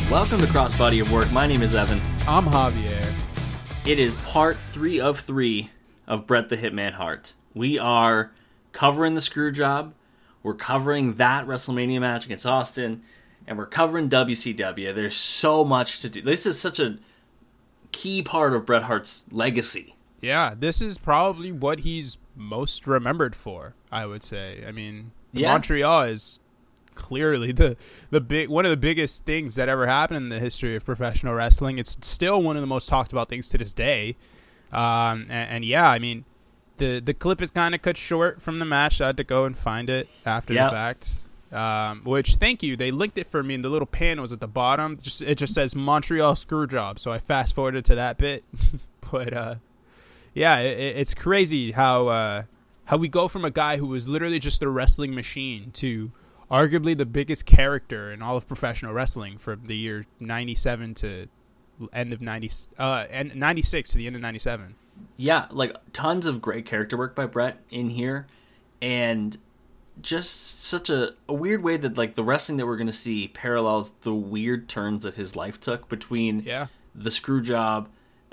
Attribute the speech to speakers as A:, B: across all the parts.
A: Welcome to Crossbody of Work. My name is Evan.
B: I'm Javier.
A: It is part 3 of 3 of Bret the Hitman Hart. We are covering the screw job. We're covering that WrestleMania match against Austin. And we're covering WCW. There's so much to do. This is such a key part of Bret Hart's legacy.
B: Yeah, this is probably what he's most remembered for, I would say. I mean, Montreal is clearly the big one of the biggest things that ever happened in the history of professional wrestling. It's still one of the most talked about things to this day. And yeah, I mean, the clip is kind of cut short from the match. I had to go and find it after the fact. Which, thank you, they linked it for me, and the little panels at the bottom, it just says Montreal Screwjob, so I fast forwarded to that bit. But yeah, it's crazy how we go from a guy who was literally just a wrestling machine to arguably the biggest character in all of professional wrestling from the year 97 to end of 90 and 96 to the end of 97.
A: Yeah, like tons of great character work by Bret in here, and just such a weird way that like the wrestling that we're going to see parallels the weird turns that his life took between the screw job,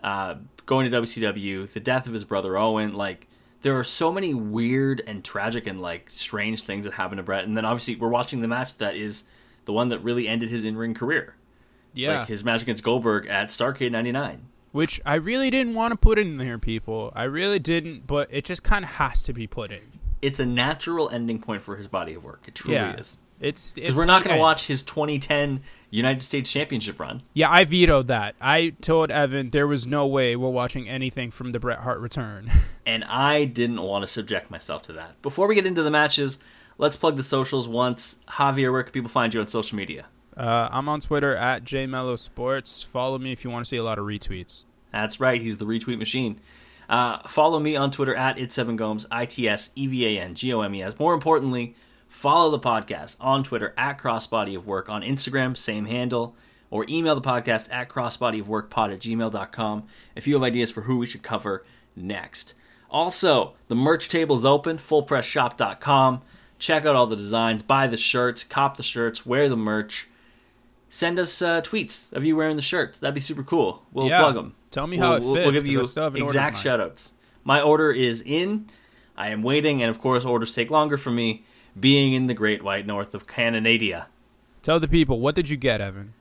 A: going to WCW, the death of his brother Owen. Like, there are so many weird and tragic and like strange things that happened to Bret. And then obviously we're watching the match that is the one that really ended his in-ring career. Yeah. Like his match against Goldberg at Starrcade 99.
B: Which I really didn't want to put in there, people. I really didn't, but it just kind of has to be put in.
A: It's a natural ending point for his body of work. It truly is.
B: It's
A: because we're not going to watch his 2010 United States Championship run.
B: Yeah, I vetoed that. I told Evan there was no way we're watching anything from the Bret Hart return.
A: And I didn't want to subject myself to that. Before we get into the matches, let's plug the socials once. Javier, where can people find you on social media?
B: I'm on Twitter at JMelloSports. Follow me if you want to see a lot of retweets.
A: That's right. He's the retweet machine. Follow me on Twitter at It's7Gomes, ITSEVANGOMES. More importantly, follow the podcast on Twitter at Crossbody of Work, on Instagram, same handle, or email the podcast at crossbodyofworkpod@gmail.com if you have ideas for who we should cover next. Also, the merch table's open, fullpressshop.com. Check out all the designs, buy the shirts, cop the shirts, wear the merch. Send us tweets of you wearing the shirts. That'd be super cool. We'll plug them.
B: Tell me how it fits.
A: We'll give you exact shoutouts. My order is in. I am waiting, and of course, orders take longer for me, being in the Great White North of Canada.
B: Tell the people, what did you get, Evan?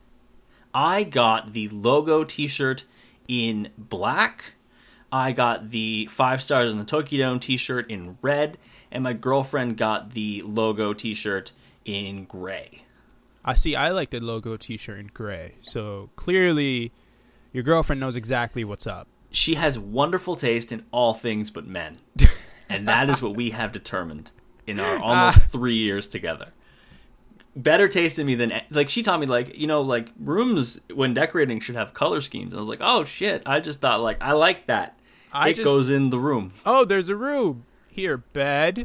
A: I got the logo t-shirt in black. I got the 5 stars in the Tokyo Dome t-shirt in red, and my girlfriend got the logo t-shirt in gray.
B: I like the logo t-shirt in gray, so clearly your girlfriend knows exactly what's up.
A: She has wonderful taste in all things but men, and that is what we have determined in our almost 3 years together. Better taste in me than, like, she taught me, like, you know, like, rooms when decorating should have color schemes. I was like, oh shit, I just thought, like, I like that. It goes in the room.
B: Oh, there's a room. Here, bed,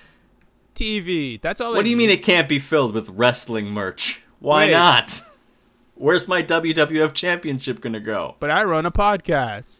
B: TV. That's all.
A: What do you mean it can't be filled with wrestling merch? Why not? Where's my WWF Championship gonna go?
B: But I run a podcast.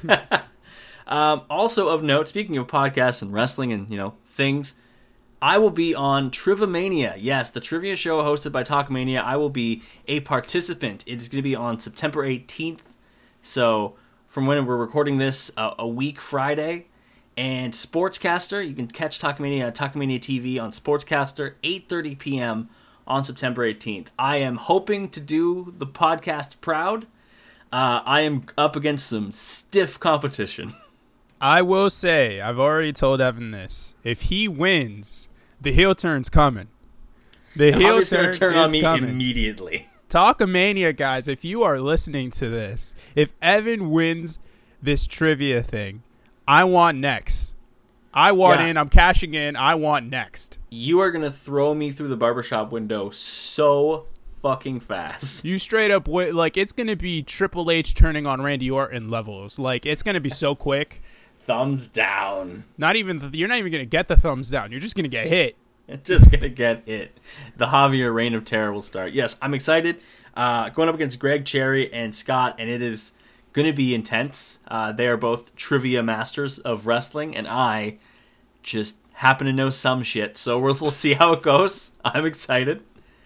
A: Also of note, speaking of podcasts and wrestling and, you know, things, I will be on Trivomania. Yes, the trivia show hosted by Talkmania. I will be a participant. It is going to be on September 18th. So, from when we're recording this, a week Friday. And Sportscaster, you can catch Talkmania at Talkmania TV on Sportscaster, 8:30 p.m. on September 18th. I am hoping to do the podcast proud. I am up against some stiff competition.
B: I will say, I've already told Evan this. If he wins, the heel turn's coming. The heel turn is
A: turn on me
B: coming.
A: Immediately.
B: Talkamania, guys, if you are listening to this, if Evan wins this trivia thing, I want next. I want in. I'm cashing in. I want next.
A: You are going to throw me through the barbershop window so fucking fast.
B: You straight up, like, it's going to be Triple H turning on Randy Orton levels. Like, it's going to be so quick.
A: Thumbs down.
B: You're not even going to get the thumbs down. You're just going to get hit.
A: It's just going to get hit. The Javier Reign of Terror will start. Yes, I'm excited. Going up against Greg Cherry and Scott, and it is going to be intense. They are both trivia masters of wrestling, and I just happen to know some shit. So we'll see how it goes. I'm excited.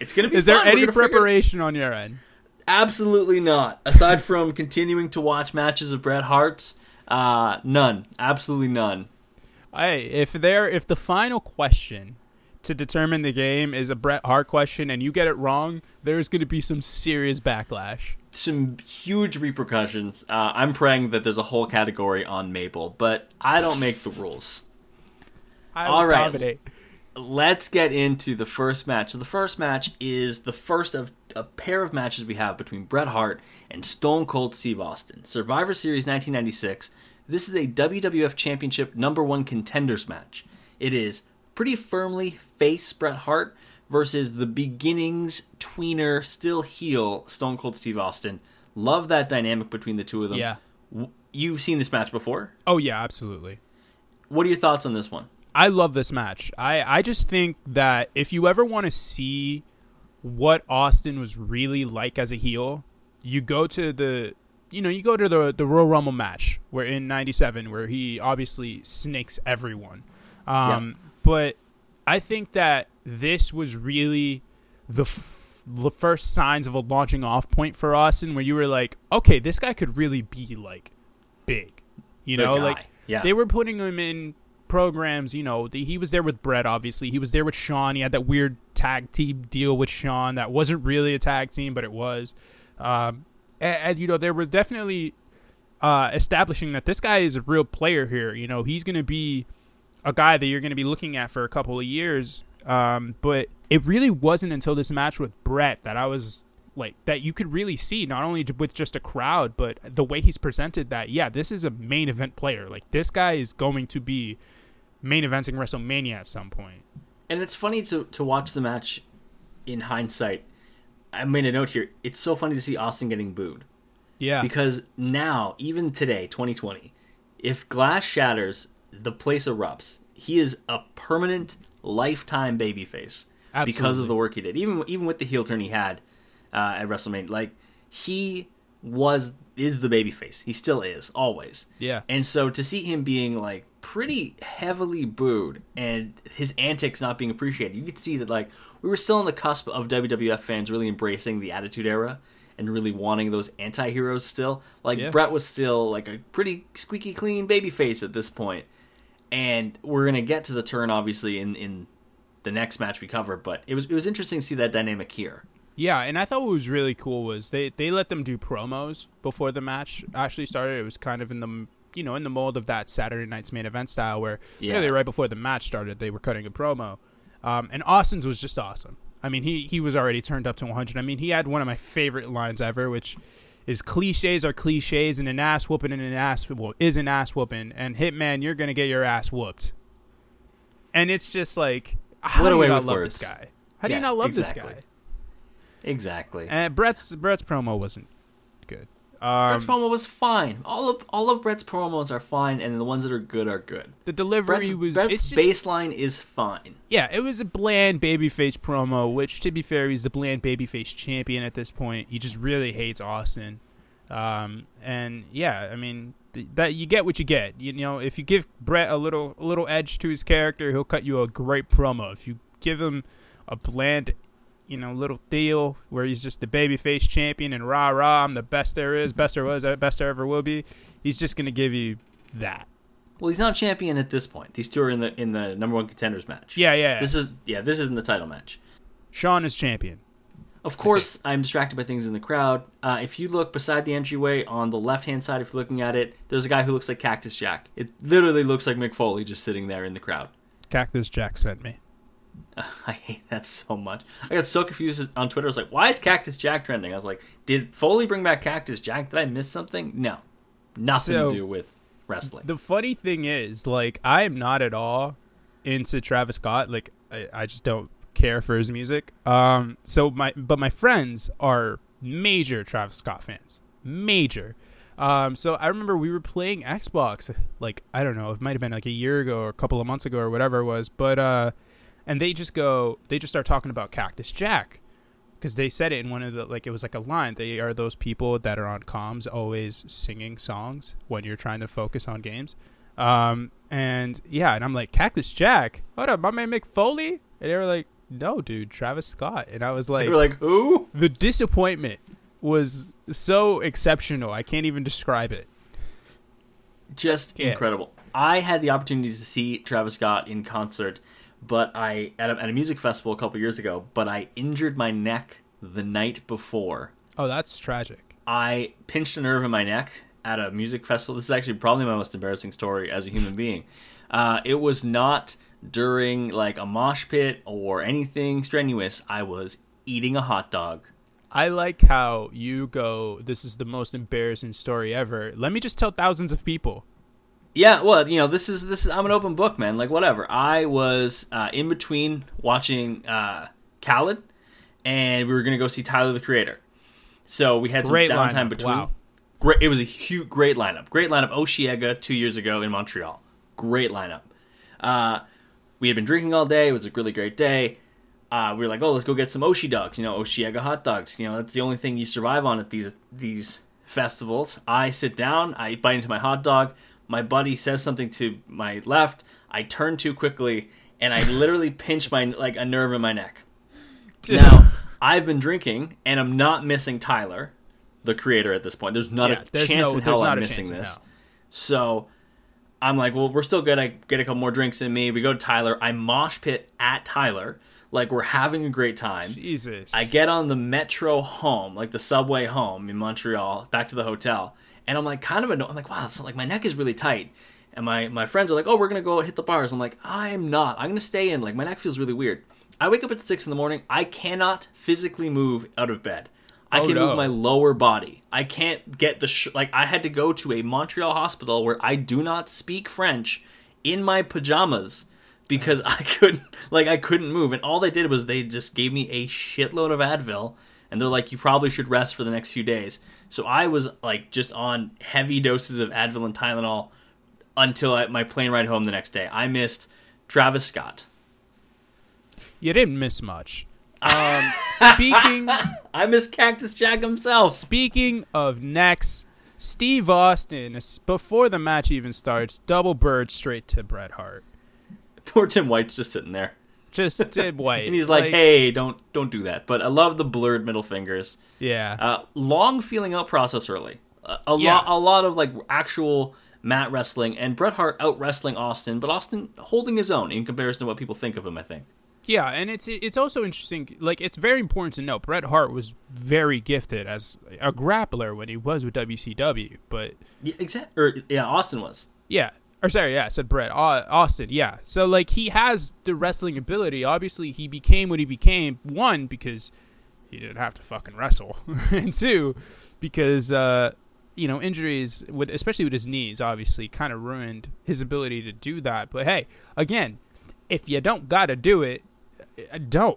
A: It's going to be
B: Is
A: fun.
B: there any preparation on your end?
A: Absolutely not. Aside from continuing to watch matches of Bret Hart's, none. Absolutely none.
B: Hey, if the final question to determine the game is a Bret Hart question and you get it wrong, there's going to be some serious backlash.
A: Some huge repercussions. I'm praying that there's a whole category on Mabel, but I don't make the rules. All right, let's get into the first match. So the first match is the first of a pair of matches we have between Bret Hart and Stone Cold Steve Austin. Survivor Series 1996. This is a WWF Championship #1 contenders match. It is pretty firmly face Bret Hart versus the beginnings tweener, still heel Stone Cold Steve Austin. Love that dynamic between the two of them.
B: Yeah.
A: You've seen this match before?
B: Oh, yeah, absolutely.
A: What are your thoughts on this one?
B: I love this match. I just think that if you ever want to see what Austin was really like as a heel, you go to the Royal Rumble match where in 97 where he obviously snakes everyone. But I think that this was really the first signs of a launching off point for Austin where you were like, okay, this guy could really be like big. They were putting him in programs, he was there with Bret, obviously. He was there with Shawn. He had that weird tag team deal with Shawn that wasn't really a tag team, but it was. They were definitely establishing that this guy is a real player here. He's going to be a guy that you're going to be looking at for a couple of years. But it really wasn't until this match with Bret that I was like, that you could really see, not only with just a crowd, but the way he's presented that, yeah, this is a main event player. Like, this guy is going to be main eventing WrestleMania at some point.
A: And it's funny to watch the match in hindsight. I made a note here. It's so funny to see Austin getting booed.
B: Yeah.
A: Because now, even today, 2020, if glass shatters, the place erupts. He is a permanent, lifetime babyface. Absolutely. Because of the work he did. Even with the heel turn he had at WrestleMania. Like, he is the babyface. He still is, always.
B: Yeah.
A: And so to see him being, like, pretty heavily booed and his antics not being appreciated, you could see that, like, we were still on the cusp of WWF fans really embracing the Attitude Era and really wanting those anti-heroes still. Like, yeah. Bret was still, like, a pretty squeaky clean babyface at this point. And we're going to get to the turn, obviously, in the next match we cover, but it was interesting to see that dynamic here.
B: Yeah, and I thought what was really cool was they let them do promos before the match actually started. It was kind of in the mold of that Saturday Night's Main Event style where really right before the match started, they were cutting a promo. And Austin's was just awesome. I mean, he was already turned up to 100. I mean, he had one of my favorite lines ever, which is cliches are cliches, and an ass whooping is an ass whooping, and Hitman, you're going to get your ass whooped. And it's just like, how do you not love this guy? How do you not love this guy?
A: Exactly.
B: And Bret's promo wasn't good.
A: Bret's promo was fine. All of Bret's promos are fine, and the ones that are good.
B: The delivery
A: Bret's baseline is fine.
B: Yeah, it was a bland babyface promo, which, to be fair, he's the bland babyface champion at this point. He just really hates Austin. And yeah, I mean, that you get what you get. If you give Bret a little edge to his character, he'll cut you a great promo. If you give him a bland little deal where he's just the babyface champion and rah, I'm the best there is, best there was, best there ever will be, he's just going to give you that.
A: Well, he's not champion at this point. These two are in the #1 contenders match.
B: Yeah.
A: This isn't the title match.
B: Shawn is champion.
A: Of course, I'm distracted by things in the crowd. If you look beside the entryway on the left-hand side, if you're looking at it, there's a guy who looks like Cactus Jack. It literally looks like Mick Foley just sitting there in the crowd.
B: Cactus Jack sent me.
A: I hate that so much. I got so confused on Twitter. I was like, why is Cactus Jack trending? I was like, did Foley bring back Cactus Jack? Did I miss something? No. Nothing to do with wrestling.
B: The funny thing is, like, I am not at all into Travis Scott. Like, I just don't care for his music. But my friends are major Travis Scott fans. Major. So I remember we were playing Xbox, like, I don't know, it might have been like a year ago or a couple of months ago or whatever it was, but and they just start talking about Cactus Jack because they said it in one of the, like, it was like a line. They are those people that are on comms always singing songs when you're trying to focus on games. And I'm like, Cactus Jack? Hold up, my man Mick Foley? And they were like, no, dude, Travis Scott. And I was like,
A: they were like, who?
B: The disappointment was so exceptional. I can't even describe it.
A: Just incredible. I had the opportunity to see Travis Scott in concert, but at a music festival a couple years ago, but I injured my neck the night before.
B: Oh, that's tragic.
A: I pinched a nerve in my neck at a music festival. This is actually probably my most embarrassing story as a human being. It was not during like a mosh pit or anything strenuous. I was eating a hot dog.
B: I like how you go, this is the most embarrassing story ever. Let me just tell thousands of people.
A: Yeah, well, this is I'm an open book, man. Like, whatever. I was in between watching Khaled, and we were going to go see Tyler, the Creator. So we had some downtime between.
B: Wow.
A: Great. It was a great lineup. Great lineup. Osheaga 2 years ago in Montreal. Great lineup. We had been drinking all day. It was a really great day. We were like, oh, let's go get some Oshie dogs. Osheaga hot dogs. That's the only thing you survive on at these festivals. I sit down. I bite into my hot dog. My buddy says something to my left. I turn too quickly, and I literally pinch a nerve in my neck. Now, I've been drinking, and I'm not missing Tyler, the Creator, at this point. There's not a chance in hell I'm missing this. So I'm like, well, we're still good. I get a couple more drinks in me. We go to Tyler. I mosh pit at Tyler. Like, we're having a great time.
B: Jesus.
A: I get on the metro home, like the subway home in Montreal, back to the hotel. And I'm like, kind of annoyed. I'm like, wow, it's like my neck is really tight. And my friends are like, oh, we're going to go hit the bars. I'm like, I'm not. I'm going to stay in. Like, my neck feels really weird. I wake up at 6 in the morning. I cannot physically move out of bed. I can move my lower body. I can't get the... I had to go to a Montreal hospital where I do not speak French in my pajamas because I couldn't move. And all they did was they just gave me a shitload of Advil. And they're like, you probably should rest for the next few days. So I was like just on heavy doses of Advil and Tylenol until my plane ride home the next day. I missed Travis Scott.
B: You didn't miss much. Speaking...
A: I missed Cactus Jack himself.
B: Speaking of necks, Steve Austin, before the match even starts, double bird straight to Bret Hart.
A: Poor Tim White's just sitting there.
B: Just Tim White.
A: And he's like, hey, don't do that. But I love the blurred middle fingers.
B: Yeah.
A: Long feeling out process early. A lot of like actual mat wrestling, and Bret Hart out wrestling Austin, but Austin holding his own in comparison to what people think of him, I think.
B: Yeah, and it's also interesting. Like, it's very important to note Bret Hart was very gifted as a grappler when he was with WCW, but
A: Austin was.
B: Yeah. Or sorry, yeah, I said Bret. Austin, yeah. So, like, he has the wrestling ability. Obviously, he became what he became, one, because he didn't have to fucking wrestle, and two, because, injuries, especially with his knees, obviously, kind of ruined his ability to do that. But, hey, again, if you don't got to do it, don't,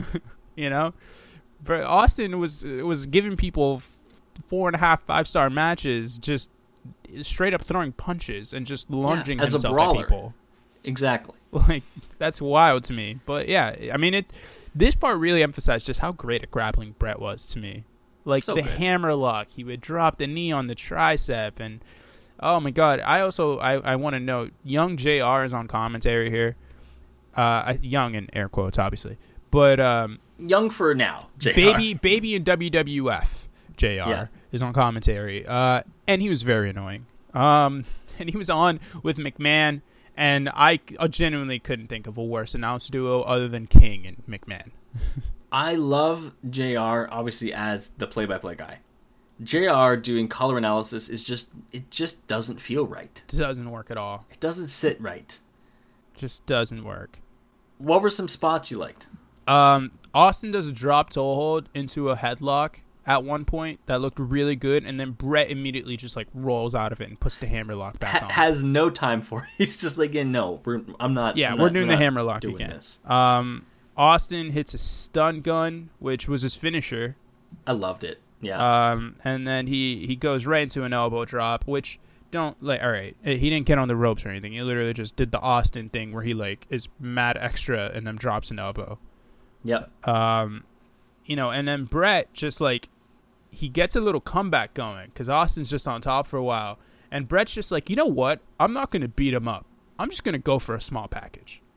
B: But Austin was giving people 4.5, 5-star matches, just straight up throwing punches and just lunging himself at people.
A: Exactly.
B: Like, that's wild to me. But yeah, I mean, this part really emphasized just how great at grappling Bret was to me. Like, so the good hammer lock, he would drop the knee on the tricep, and oh my god. I want to note, young JR is on commentary here. Young in air quotes, obviously, but
A: young for now. JR.
B: Baby in WWF. JR is on commentary, and he was very annoying. And he was on with McMahon, and I genuinely couldn't think of a worse announce duo other than King and McMahon.
A: I love JR, obviously, as the play-by-play guy. JR doing color analysis it just doesn't feel right.
B: It doesn't work at all.
A: It doesn't sit right.
B: Just doesn't work.
A: What were some spots you liked?
B: Austin does a drop toe hold into a headlock at one point that looked really good, and then Bret immediately just like rolls out of it and puts the hammerlock back on.
A: Has no time for it. He's just like, no, I'm not.
B: Yeah, we're doing the hammerlock again. This. Austin hits a stun gun, which was his finisher.
A: I loved it. Yeah.
B: And then he goes right into an elbow drop, which all right, he didn't get on the ropes or anything. He literally just did the Austin thing where he like is mad extra and then drops an elbow.
A: Yep.
B: And then Bret just like, he gets a little comeback going because Austin's just on top for a while. And Bret's just like, you know what? I'm not going to beat him up. I'm just going to go for a small package.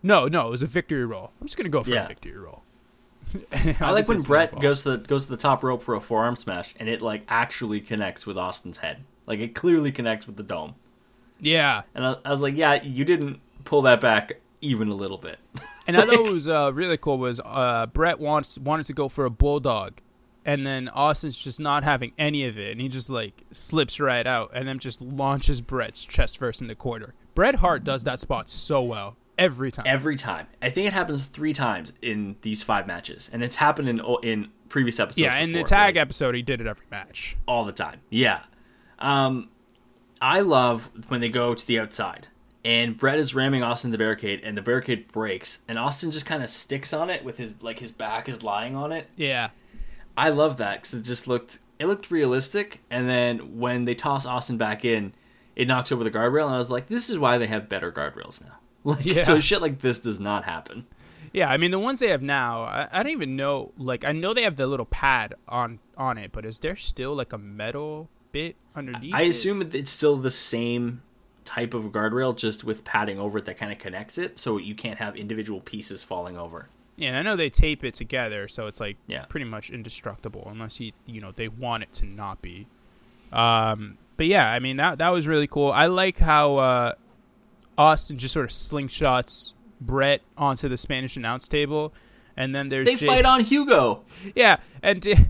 B: No, it was a victory roll. I'm just gonna go for a victory roll.
A: I like when Brett goes to the top rope for a forearm smash, and it like actually connects with Austin's head. Like it clearly connects with the dome.
B: Yeah,
A: and I was like, yeah, you didn't pull that back even a little bit.
B: And I thought what was really cool was Brett wanted to go for a bulldog, and then Austin's just not having any of it, and he just like slips right out, and then just launches Brett's chest first in the corner. Bret Hart does that spot so well every time.
A: Every time. I think it happens 3 times in these 5 matches, and it's happened in previous episodes.
B: Yeah, in the tag episode, he did it every match,
A: all the time. Yeah, I love when they go to the outside. And Brett is ramming Austin in the barricade, and the barricade breaks, and Austin just kind of sticks on it with his back is lying on it.
B: Yeah,
A: I love that because it looked realistic. And then when they toss Austin back in, it knocks over the guardrail, and I was like, this is why they have better guardrails now. So shit like this does not happen.
B: Yeah, I mean the ones they have now, I don't even know. Like I know they have the little pad on it, but is there still like a metal bit underneath?
A: I assume it's still the same type of guardrail, just with padding over it that kind of connects it, so you can't have individual pieces falling over.
B: Yeah, and I know they tape it together, so it's like pretty much indestructible, unless they want it to not be. But yeah, I mean that was really cool. I like how Austin just sort of slingshots Brett onto the Spanish announce table, and then they
A: fight on Hugo.
B: Yeah, and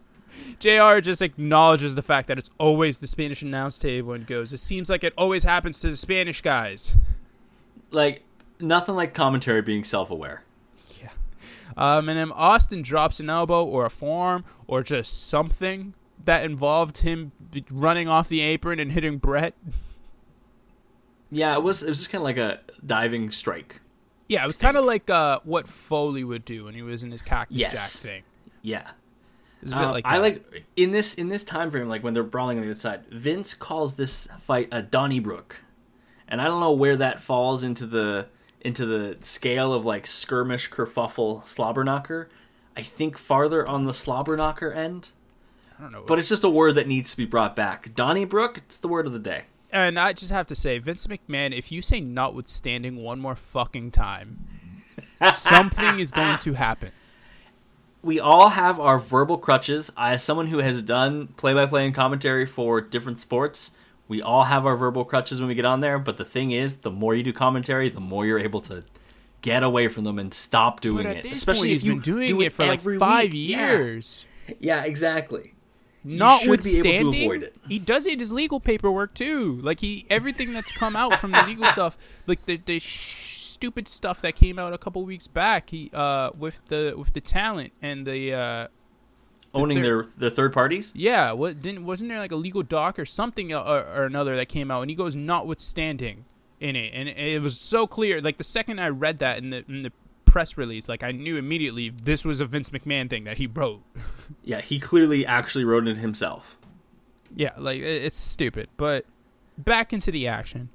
B: JR just acknowledges the fact that it's always the Spanish announce table and goes, it seems like it always happens to the Spanish guys.
A: Like, nothing like commentary being self-aware.
B: Yeah. And then Austin drops an elbow or a forearm or just something that involved him running off the apron and hitting Brett.
A: Yeah, it was just kind of like a diving strike.
B: Yeah, it was kind of like what Foley would do when he was in his Cactus Jack thing.
A: Yeah.
B: I
A: like in this time frame, like when they're brawling on the outside, Vince calls this fight a Donnybrook, and I don't know where that falls into the scale of like skirmish, kerfuffle, slobberknocker. I think farther on the slobberknocker end.
B: I don't know,
A: but it's just a word that needs to be brought back. Donnybrook, it's the word of the day.
B: And I just have to say, Vince McMahon, if you say notwithstanding one more fucking time, something is going to happen.
A: We all have our verbal crutches. As someone who has done play-by-play and commentary for different sports, we all have our verbal crutches when we get on there. But the thing is, the more you do commentary, the more you're able to get away from them and stop doing it.
B: Especially if you've been doing it for like 5 years.
A: Yeah, exactly.
B: Notwithstanding,
A: to avoid it.
B: He does it in his legal paperwork too. Like everything that's come out from the legal stuff, like the stupid stuff that came out a couple weeks back, he with the talent and the
A: owning their third parties.
B: Yeah, wasn't there like a legal doc or something or another that came out, and he goes notwithstanding in it, and it was so clear. Like the second I read that in the press release, like I knew immediately this was a Vince McMahon thing that he wrote.
A: Yeah, he clearly actually wrote it himself.
B: Yeah, like it's stupid. But back into the action.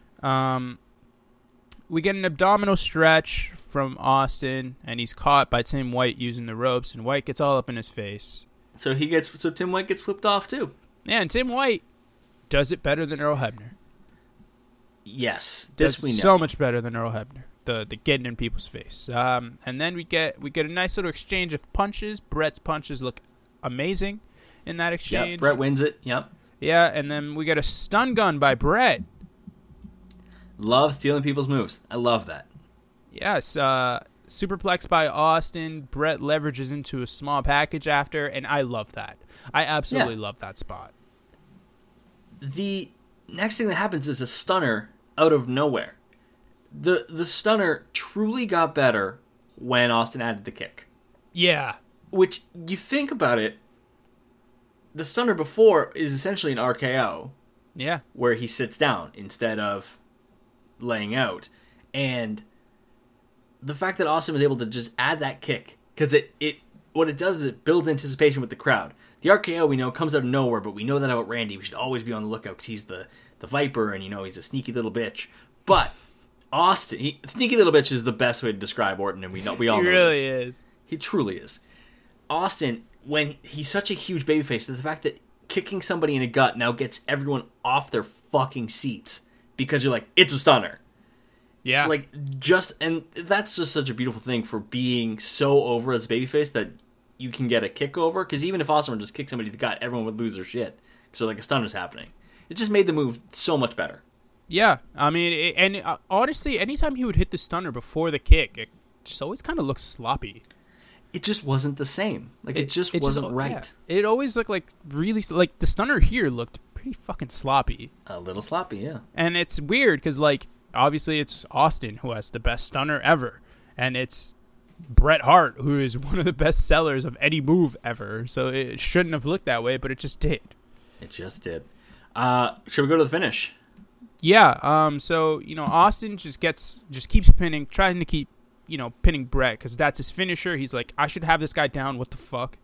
B: We get an abdominal stretch from Austin, and he's caught by Tim White using the ropes, and White gets all up in his face.
A: So Tim White gets flipped off too.
B: Yeah, and Tim White does it better than Earl Hebner.
A: Yes, this we know.
B: So much better than Earl Hebner. The getting in people's face. And then we get a nice little exchange of punches. Brett's punches look amazing in that exchange.
A: Yep, Brett wins it. Yep.
B: Yeah, and then we get a stun gun by Brett.
A: Love stealing people's moves. I love that.
B: Yes. Superplex by Austin. Brett leverages into a small package after, and I love that. I absolutely love that spot.
A: The next thing that happens is a stunner out of nowhere. The stunner truly got better when Austin added the kick.
B: Yeah.
A: Which, you think about it, the stunner before is essentially an RKO.
B: Yeah.
A: Where he sits down instead of laying out. And the fact that Austin was able to just add that kick, because what it does is it builds anticipation with the crowd. The RKO, we know, comes out of nowhere, but we know that about Randy. We should always be on the lookout because he's the Viper, and he's a sneaky little bitch. But Austin, sneaky little bitch is the best way to describe Orton, and we all know
B: he really is.
A: He truly is. Austin, when he's such a huge babyface, the fact that kicking somebody in the gut now gets everyone off their fucking seats because you're like, it's a stunner.
B: Yeah.
A: Like, and that's just such a beautiful thing for being so over as a babyface that you can get a kick over. Because even if Austin would just kick somebody in the gut, everyone would lose their shit. So, like, a stunner's happening. It just made the move so much better.
B: Yeah. I mean, honestly, anytime he would hit the stunner before the kick, it just always kind of looks sloppy.
A: It just wasn't the same. Like, it just wasn't right.
B: Yeah. It always looked like really, like, the stunner here looked pretty fucking sloppy.
A: A little sloppy, yeah.
B: And it's weird because, like, obviously it's Austin who has the best stunner ever. And it's Bret Hart who is one of the best sellers of any move ever. So it shouldn't have looked that way, but it just did.
A: It just did. Should we go to the finish?
B: Yeah. So, Austin just keeps pinning, trying to keep, pinning Bret because that's his finisher. He's like, I should have this guy down. What the fuck?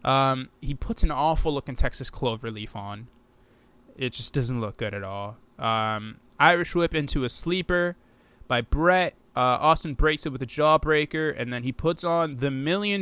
B: He puts an awful looking Texas Cloverleaf on. It just doesn't look good at all. Irish whip into a sleeper by Bret. Austin breaks it with a jawbreaker, and then he puts on the $1 Million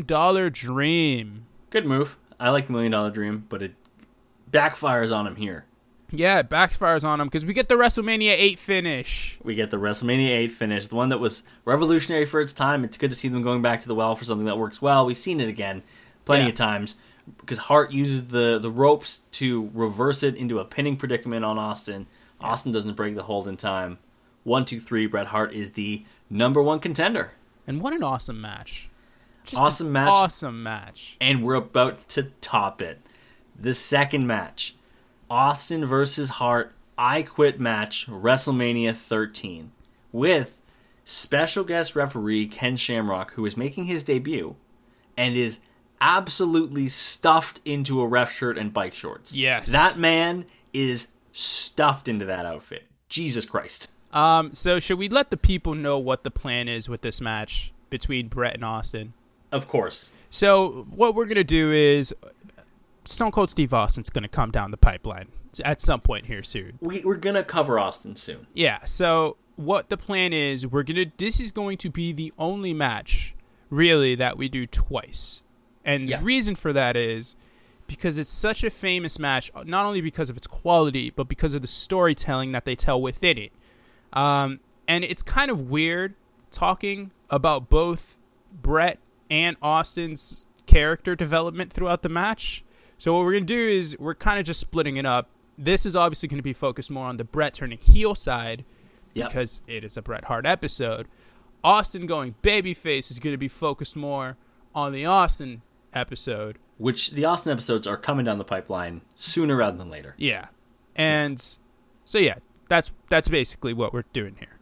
B: Dream.
A: Good move. I like the $1 Million Dream, but it backfires on him here.
B: Yeah, it backfires on him because we get the WrestleMania 8 finish.
A: We get the WrestleMania 8 finish, the one that was revolutionary for its time. It's good to see them going back to the well for something that works well. We've seen it again plenty of times because Hart uses the ropes to reverse it into a pinning predicament on Austin. Austin doesn't break the hold in time. 1, 2, 3, Bret Hart is the #1 contender.
B: And what an awesome match. Just
A: awesome match.
B: Awesome match.
A: And we're about to top it. The second match. Austin versus Hart, I Quit match, WrestleMania 13. With special guest referee Ken Shamrock, who is making his debut and is absolutely stuffed into a ref shirt and bike shorts.
B: Yes.
A: That man is stuffed into that outfit. Jesus Christ.
B: So should we let the people know what the plan is with this match between Bret and Austin?
A: Of course.
B: So what we're going to do is Stone Cold Steve Austin's going to come down the pipeline at some point here soon.
A: We're going to cover Austin soon.
B: Yeah, so what the plan is, this is going to be the only match, really, that we do twice. And the reason for that is because it's such a famous match, not only because of its quality, but because of the storytelling that they tell within it. And it's kind of weird talking about both Bret and Austin's character development throughout the match. So what we're going to do is we're kind of just splitting it up. This is obviously going to be focused more on the Bret turning heel side because it is a Bret Hart episode. Austin going babyface is going to be focused more on the Austin episode.
A: Which the Austin episodes are coming down the pipeline sooner rather than later.
B: Yeah. And so, that's basically what we're doing here.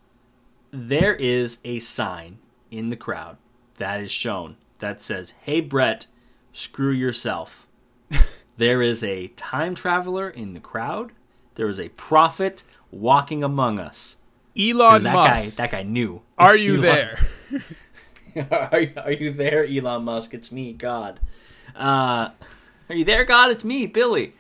A: There is a sign in the crowd that is shown that says, "Hey, Bret, screw yourself." There is a time traveler in the crowd. There is a prophet walking among us.
B: Elon Musk.
A: That guy knew.
B: Are you there?
A: Are you there, Elon Musk? It's me, God. Are you there, God? It's me, Billy.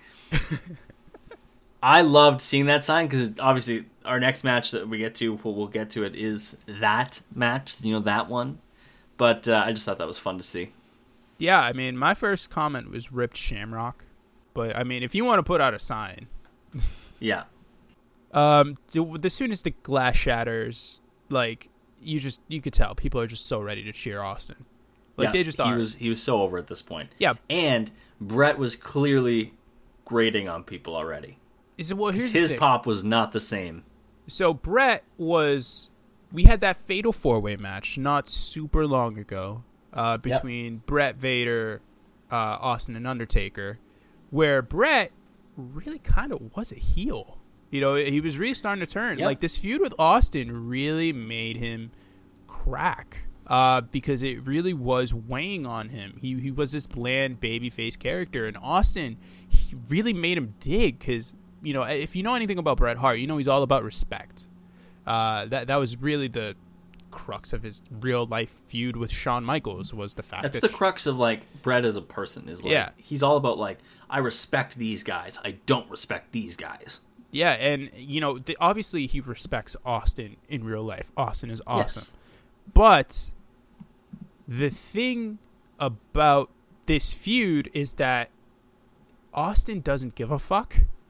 A: I loved seeing that sign because obviously our next match that we get to, we'll get to it, is that match, that one. But I just thought that was fun to see.
B: Yeah, I mean, my first comment was ripped Shamrock. But, I mean, if you want to put out a sign.
A: Yeah.
B: As soon as the glass shatters, like, you could tell people are just so ready to cheer Austin. Like, they just are.
A: He was so over at this point.
B: Yeah.
A: And Bret was clearly grating on people already.
B: His
A: pop was not the same.
B: So Bret we had that fatal 4-way match not super long ago between Bret, Vader, Austin, and Undertaker, where Bret really kind of was a heel. He was really starting to turn.
A: Yep.
B: Like, this feud with Austin really made him crack because it really was weighing on him. He was this bland babyface character, and Austin, he really made him dig because, if you know anything about Bret Hart, he's all about respect. That was really the crux of his real life feud with Shawn Michaels, was the fact
A: that's the crux of, like, Bret as a person is, like, he's all about, like, I respect these guys, I don't respect these guys.
B: Yeah, and, obviously he respects Austin in real life. Austin is awesome. Yes. But the thing about this feud is that Austin doesn't give a fuck.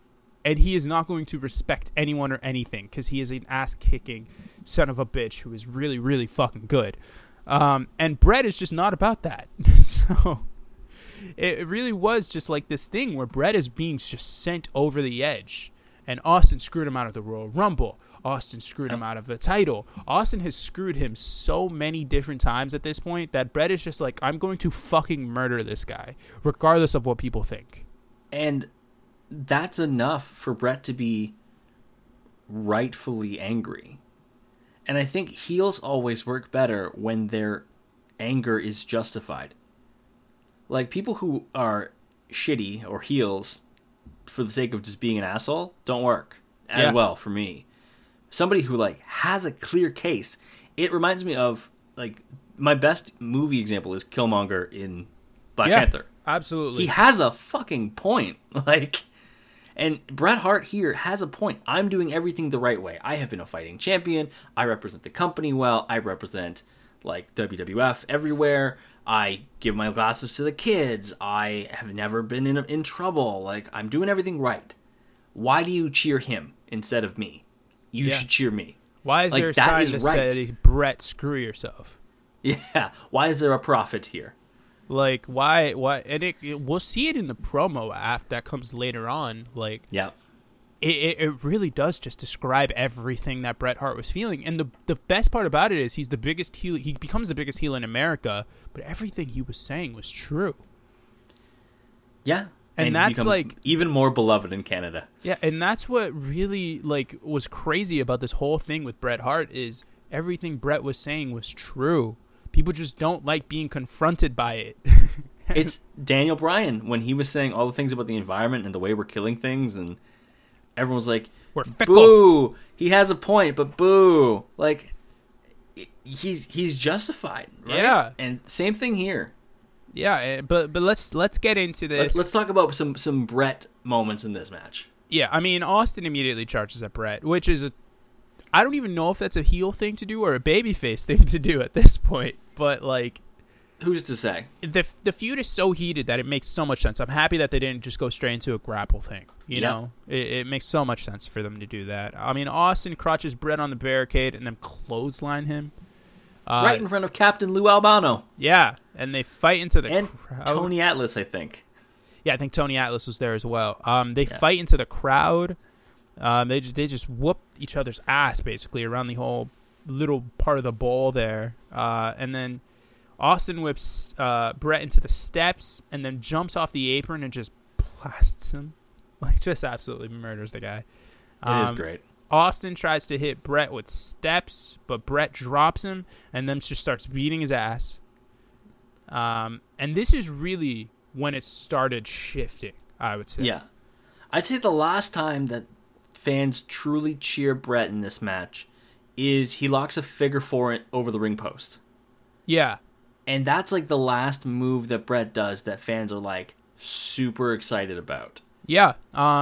B: and he is not going to respect anyone or anything because he is an ass-kicking son of a bitch who is really, really fucking good. And Bret is just not about that. So it really was just like this thing where Bret is being just sent over the edge, and Austin screwed him out of the Royal Rumble. Austin screwed him out of the title. Austin has screwed him so many different times at this point that Bret is just like, I'm going to fucking murder this guy, regardless of what people think.
A: And that's enough for Bret to be rightfully angry. And I think heels always work better when their anger is justified. Like, people who are shitty or heels for the sake of just being an asshole don't work as well for me. Somebody who, like, has a clear case. It reminds me of, like, my best movie example is Killmonger in Black Panther.
B: Absolutely.
A: He has a fucking point. Like, and Bret Hart here has a point. I'm doing everything the right way. I have been a fighting champion. I represent the company well. I represent, like, WWF everywhere. I give my glasses to the kids. I have never been in trouble. Like, I'm doing everything right. Why do you cheer him instead of me? You should cheer me.
B: Why is there a sign that says, Bret, screw yourself?
A: Yeah. Why is there a prophet here?
B: Like, why? And we'll see it in the promo that comes later on. Like, it really does just describe everything that Bret Hart was feeling. And the best part about it is he's the biggest heel. He becomes the biggest heel in America, but everything he was saying was true.
A: Yeah.
B: And that's like
A: even more beloved in Canada.
B: Yeah, and that's what really like was crazy about this whole thing with Bret Hart is everything Bret was saying was true. People just don't like being confronted by it.
A: It's Daniel Bryan when he was saying all the things about the environment and the way we're killing things, and everyone was like,
B: "We're fickle."
A: Boo! He has a point, but boo! Like, he's justified, right?
B: Yeah.
A: And same thing here.
B: Yeah, but let's get into this.
A: Let's talk about some Bret moments in this match.
B: Yeah, I mean, Austin immediately charges at Bret, which is I don't even know if that's a heel thing to do or a babyface thing to do at this point. But like,
A: who's to say?
B: The feud is so heated that it makes so much sense. I'm happy that they didn't just go straight into a grapple thing. You know, it makes so much sense for them to do that. I mean, Austin crotches Bret on the barricade and then clothesline him.
A: Right in front of Captain Lou Albano.
B: Yeah, and they fight into the crowd.
A: Tony Atlas, I think.
B: Yeah, I think Tony Atlas was there as well. They fight into the crowd. They just whoop each other's ass, basically, around the whole little part of the bowl there. And then Austin whips Bret into the steps and then jumps off the apron and just blasts him. Like, just absolutely murders the guy.
A: It is great.
B: Austin tries to hit Bret with steps, but Bret drops him and then just starts beating his ass. And this is really when it started shifting, I would say.
A: Yeah. I'd say the last time that fans truly cheer Bret in this match is he locks a figure four over the ring post.
B: Yeah.
A: And that's like the last move that Bret does that fans are like super excited about.
B: Yeah.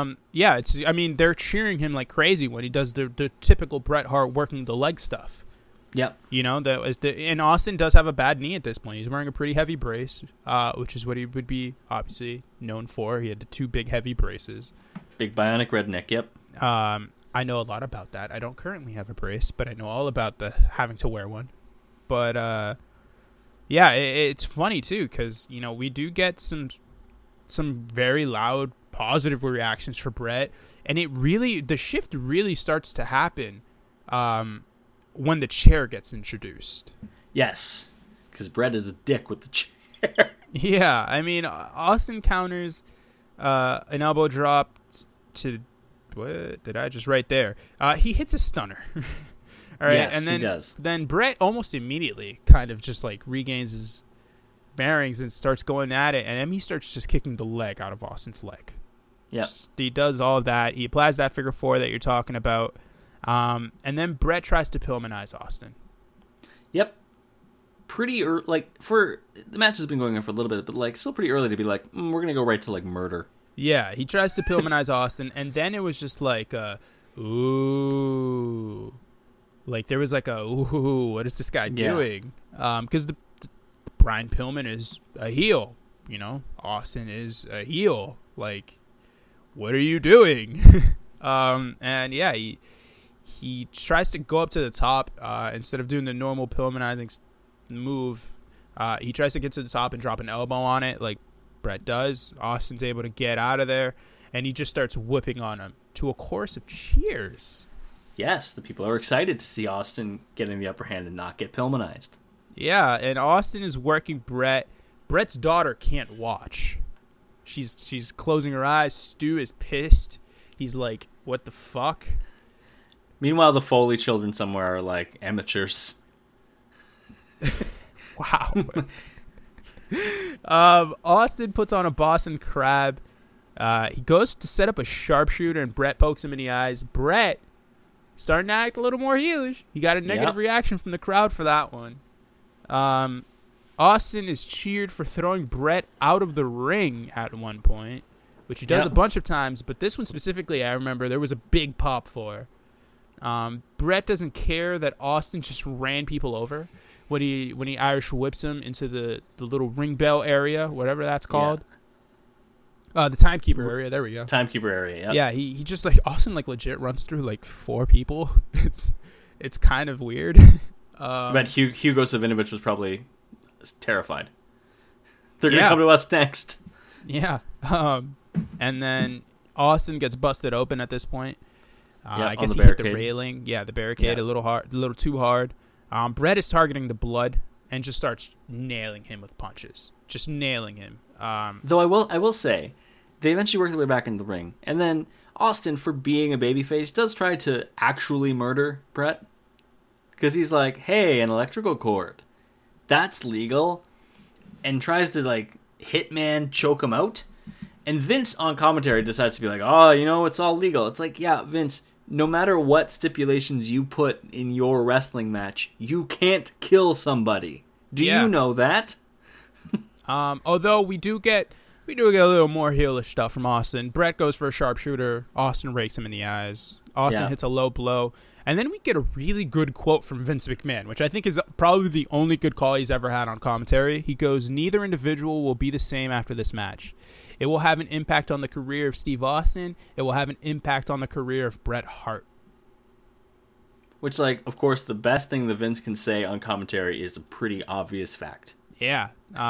B: I mean, they're cheering him like crazy when he does the typical Bret Hart working the leg stuff.
A: Yep.
B: You know, and Austin does have a bad knee at this point. He's wearing a pretty heavy brace, which is what he would be obviously known for. He had the two big heavy braces.
A: Big bionic redneck, yep.
B: I know a lot about that. I don't currently have a brace, but I know all about the having to wear one. But yeah, it's funny too because you know we do get some very loud positive reactions for Bret, and the shift really starts to happen when the chair gets introduced.
A: Yes, because Bret is a dick with the chair.
B: Yeah, I mean Austin counters an elbow drop to what did I just write there? He hits a stunner. All right,
A: yes,
B: and then
A: he does.
B: Then Bret almost immediately kind of just like regains his bearings and starts going at it, and then he starts just kicking the leg out of Austin's leg.
A: Yeah,
B: he does all of that. He applies that figure four that you're talking about, and then Bret tries to Pillmanize Austin.
A: Yep, pretty early. Like for the match has been going on for a little bit, but like still pretty early to be like we're gonna go right to like murder.
B: Yeah, he tries to Pillmanize Austin, and then it was just like ooh. Like, there was like a, ooh, what is this guy doing? Because the Brian Pillman is a heel, you know? Austin is a heel. Like, what are you doing? And yeah, he tries to go up to the top instead of doing the normal Pillmanizing move. He tries to get to the top and drop an elbow on it like Brett does. Austin's able to get out of there, and he just starts whipping on him to a chorus of cheers.
A: Yes, the people are excited to see Austin getting the upper hand and not get Pillmanized.
B: Yeah, and Austin is working Brett. Brett's daughter can't watch. She's closing her eyes. Stu is pissed. He's like, what the fuck?
A: Meanwhile, the Foley children somewhere are like amateurs.
B: Wow. Austin puts on a Boston Crab. He goes to set up a sharpshooter, and Brett pokes him in the eyes. Brett starting to act a little more heelish. He got a negative reaction from the crowd for that one. Austin is cheered for throwing Brett out of the ring at one point, which he does a bunch of times, but this one specifically, I remember there was a big pop for. Brett doesn't care that Austin just ran people over when he Irish whips him into the little ring bell area, whatever that's called. The timekeeper area. There we go.
A: Timekeeper area. Yep.
B: Yeah. He just like Austin like legit runs through like 4 people. It's kind of weird.
A: But Hugo Savinovich was probably terrified. They're gonna come to us next.
B: Yeah. And then Austin gets busted open at this point. I guess he hit the railing. Yeah, the barricade a little too hard. Brett is targeting the blood and just starts nailing him with punches. Just nailing him.
A: Though I will say, they eventually work their way back into the ring. And then Austin, for being a babyface, does try to actually murder Brett. Because he's like, hey, an electrical cord. That's legal. And tries to, like, hitman choke him out. And Vince, on commentary, decides to be like, oh, it's all legal. It's like, yeah, Vince, no matter what stipulations you put in your wrestling match, you can't kill somebody. Do you know that?
B: Although we do get a little more heelish stuff from Austin. Brett goes for a sharpshooter. Austin rakes him in the eyes. Austin hits a low blow. And then we get a really good quote from Vince McMahon, which I think is probably the only good call he's ever had on commentary. He goes, neither individual will be the same after this match. It will have an impact on the career of Steve Austin. It will have an impact on the career of Bret Hart.
A: Which, like, of course, the best thing that Vince can say on commentary is a pretty obvious fact.
B: Yeah.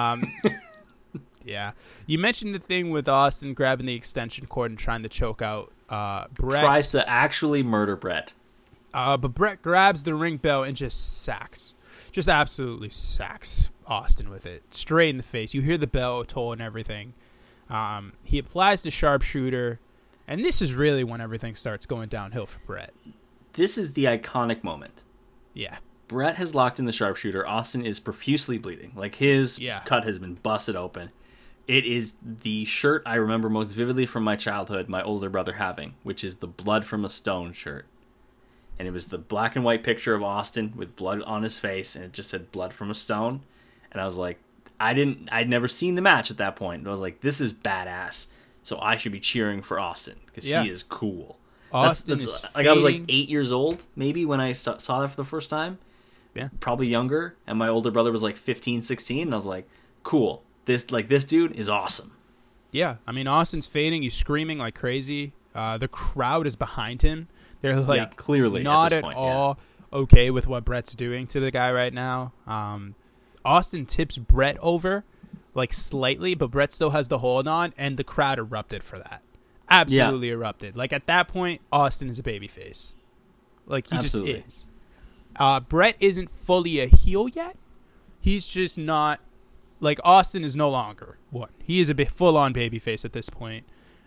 B: Yeah. You mentioned the thing with Austin grabbing the extension cord and trying to choke out Bret.
A: Tries to actually murder Bret.
B: But Bret grabs the ring bell and just absolutely sacks Austin with it. Straight in the face. You hear the bell toll and everything. He applies the sharpshooter, and this is really when everything starts going downhill for Bret.
A: This is the iconic moment.
B: Yeah.
A: Bret has locked in the sharpshooter. Austin is profusely bleeding. Like, his cut has been busted open. It is the shirt I remember most vividly from my childhood, my older brother having, which is the Blood from a Stone shirt. And it was the black and white picture of Austin with blood on his face, and it just said Blood from a Stone. And I was like, I'd never seen the match at that point. And I was like, this is badass. So I should be cheering for Austin, because he is cool.
B: Austin is
A: like, I was like 8 years old, maybe, when I saw that for the first time.
B: Yeah.
A: Probably younger. And my older brother was like 15, 16. And I was like, cool. This dude is awesome.
B: Yeah. I mean, Austin's fading. He's screaming like crazy. The crowd is behind him. They're like
A: clearly
B: not at all okay with what Bret's doing to the guy right now. Austin tips Bret over like slightly, but Bret still has the hold on, and the crowd erupted for that. Absolutely erupted. Like, at that point, Austin is a babyface. Like, he just is. Bret isn't fully a heel yet. He's just not, like, Austin is no longer one. He is a full-on babyface at this point.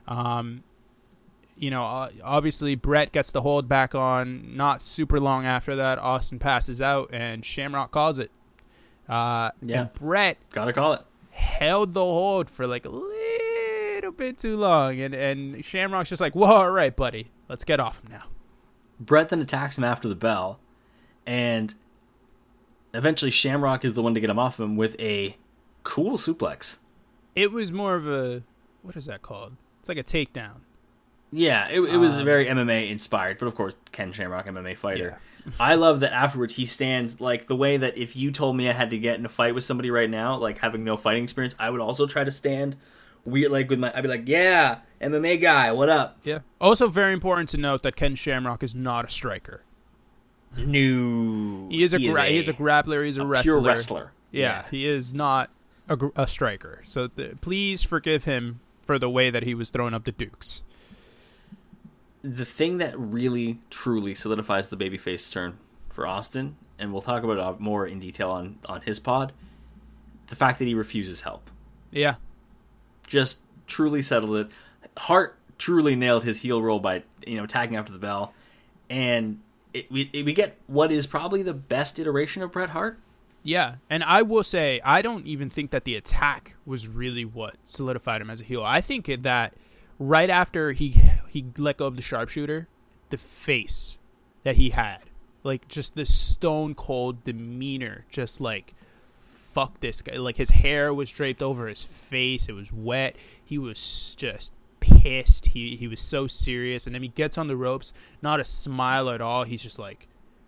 B: Obviously, Bret gets the hold back on. Not super long after that, Austin passes out, and Shamrock calls it. And Bret
A: gotta call it.
B: Held the hold for like a little bit too long, and Shamrock's just like, "Whoa, all right, buddy, let's get off him now."
A: Bret then attacks him after the bell, and eventually Shamrock is the one to get him off him with a cool suplex.
B: It was more of a, what is that called? It's like a takedown.
A: Yeah, it was very MMA inspired, but of course, Ken Shamrock, MMA fighter. Yeah. I love that afterwards he stands like the way that if you told me I had to get in a fight with somebody right now, like having no fighting experience, I would also try to stand weird, like I'd be like, yeah, MMA guy, what up?
B: Yeah. Also, very important to note that Ken Shamrock is not a striker.
A: No,
B: he is a grappler. He's a wrestler.
A: Pure wrestler.
B: Yeah, he is not a striker. So please forgive him for the way that he was throwing up the Dukes.
A: The thing that really, truly solidifies the babyface turn for Austin, and we'll talk about it more in detail on his pod, the fact that he refuses help.
B: Yeah.
A: Just truly settled it. Hart truly nailed his heel roll by, tagging after the bell. And we get what is probably the best iteration of Bret Hart.
B: Yeah, and I will say, I don't even think that the attack was really what solidified him as a heel. I think that right after he let go of the sharpshooter, the face that he had, like just the stone cold demeanor, just like, fuck this guy. Like his hair was draped over his face. It was wet. He was just pissed. He was so serious. And then he gets on the ropes, not a smile at all. He's just like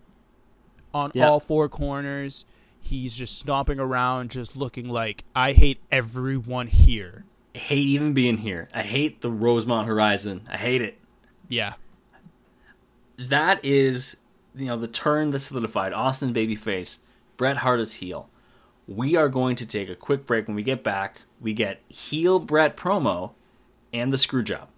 B: on all four corners. He's just stomping around, just looking like, I hate everyone here.
A: I hate even being here. I hate the Rosemont Horizon. I hate it.
B: Yeah.
A: That is, the turn that solidified Austin babyface, Bret Hart is heel. We are going to take a quick break. When we get back, we get heel Bret promo and the screw job.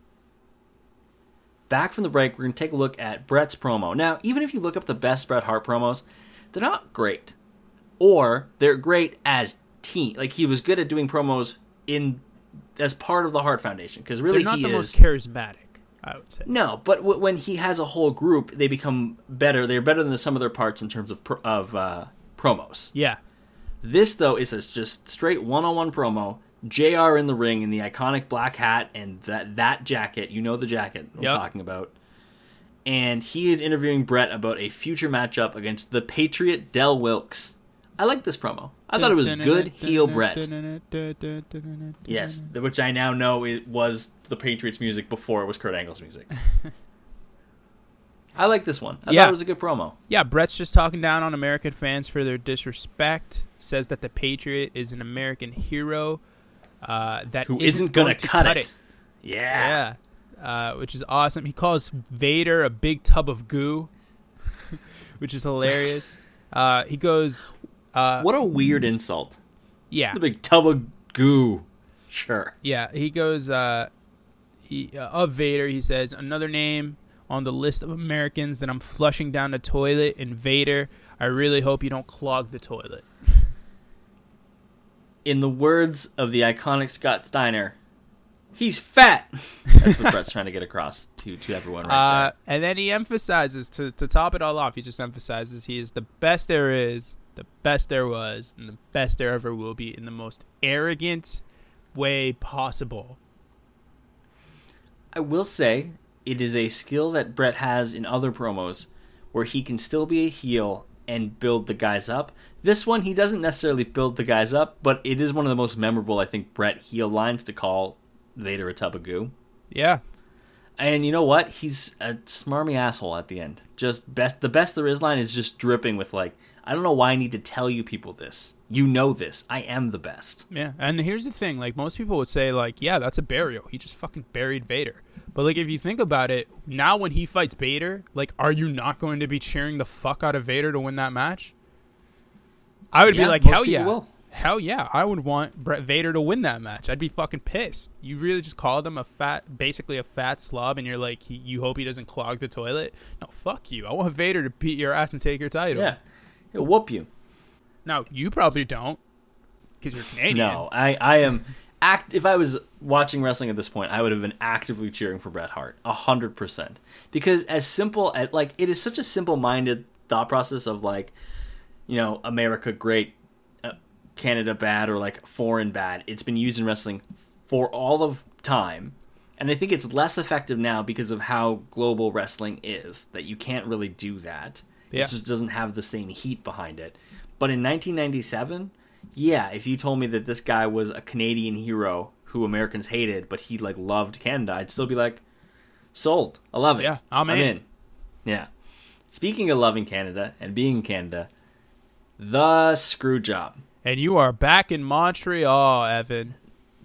A: Back from the break, we're going to take a look at Bret's promo. Now, even if you look up the best Bret Hart promos, they're not great. Or they're great as team. Like, he was good at doing promos as part of the Hart Foundation. Because really,
B: they're not the most charismatic, I would say.
A: No, but when he has a whole group, they become better. They're better than the sum of their parts in terms of promos.
B: Yeah.
A: This, though, is a just straight one-on-one promo. JR in the ring in the iconic black hat and that jacket. You know the jacket I'm talking about. And he is interviewing Bret about a future matchup against the Patriot Del Wilkes. I like this promo. I thought it was good heel Bret. Yes, which I now know it was the Patriots music before it was Kurt Angle's music. I like this one. I thought it was a good promo.
B: Yeah, Bret's just talking down on American fans for their disrespect. Says that the Patriot is an American hero
A: who isn't going to cut it. Yeah.
B: Which is awesome. He calls Vader a big tub of goo, which is hilarious. He goes...
A: what a weird insult.
B: Yeah.
A: The big tub of goo. Sure.
B: Yeah, he goes... of Vader, he says, another name on the list of Americans that I'm flushing down the toilet, and Vader, I really hope you don't clog the toilet.
A: In the words of the iconic Scott Steiner, he's fat. That's what Bret's trying to get across to everyone right there.
B: And then he emphasizes, to top it all off, he just emphasizes he is the best there is, the best there was, and the best there ever will be in the most arrogant way possible.
A: I will say, it is a skill that Bret has in other promos where he can still be a heel and build the guys up. This one, he doesn't necessarily build the guys up, but it is one of the most memorable, I think, Bret heel lines to call Vader a tub of goo.
B: Yeah.
A: And you know what? He's a smarmy asshole at the end. Just the best there is line is just dripping with like, I don't know why I need to tell you people this. You know this. I am the best.
B: Yeah, and here's the thing. Like, most people would say, like, yeah, that's a burial. He just fucking buried Vader. But, like, if you think about it, now when he fights Vader, like, are you not going to be cheering the fuck out of Vader to win that match? I would be like, hell yeah. Will. Hell yeah. I would want Vader to win that match. I'd be fucking pissed. You really just called him basically a fat slob, and you're like, you hope he doesn't clog the toilet? No, fuck you. I want Vader to beat your ass and take your title.
A: Yeah. He'll whoop you.
B: Now, you probably don't, because you're Canadian.
A: No, I am... If I was watching wrestling at this point, I would have been actively cheering for Bret Hart, 100%. Because as simple as, like, it is such a simple-minded thought process of, like, you know, America great, Canada bad, or, like, foreign bad. It's been used in wrestling for all of time. And I think it's less effective now because of how global wrestling is, that you can't really do that. Yeah. It just doesn't have the same heat behind it. But in 1997, yeah, if you told me that this guy was a Canadian hero who Americans hated, but he, like, loved Canada, I'd still be like, sold. I love it.
B: Yeah, I'm in.
A: Yeah. Speaking of loving Canada and being in Canada, the screw job.
B: And you are back in Montreal, Evan.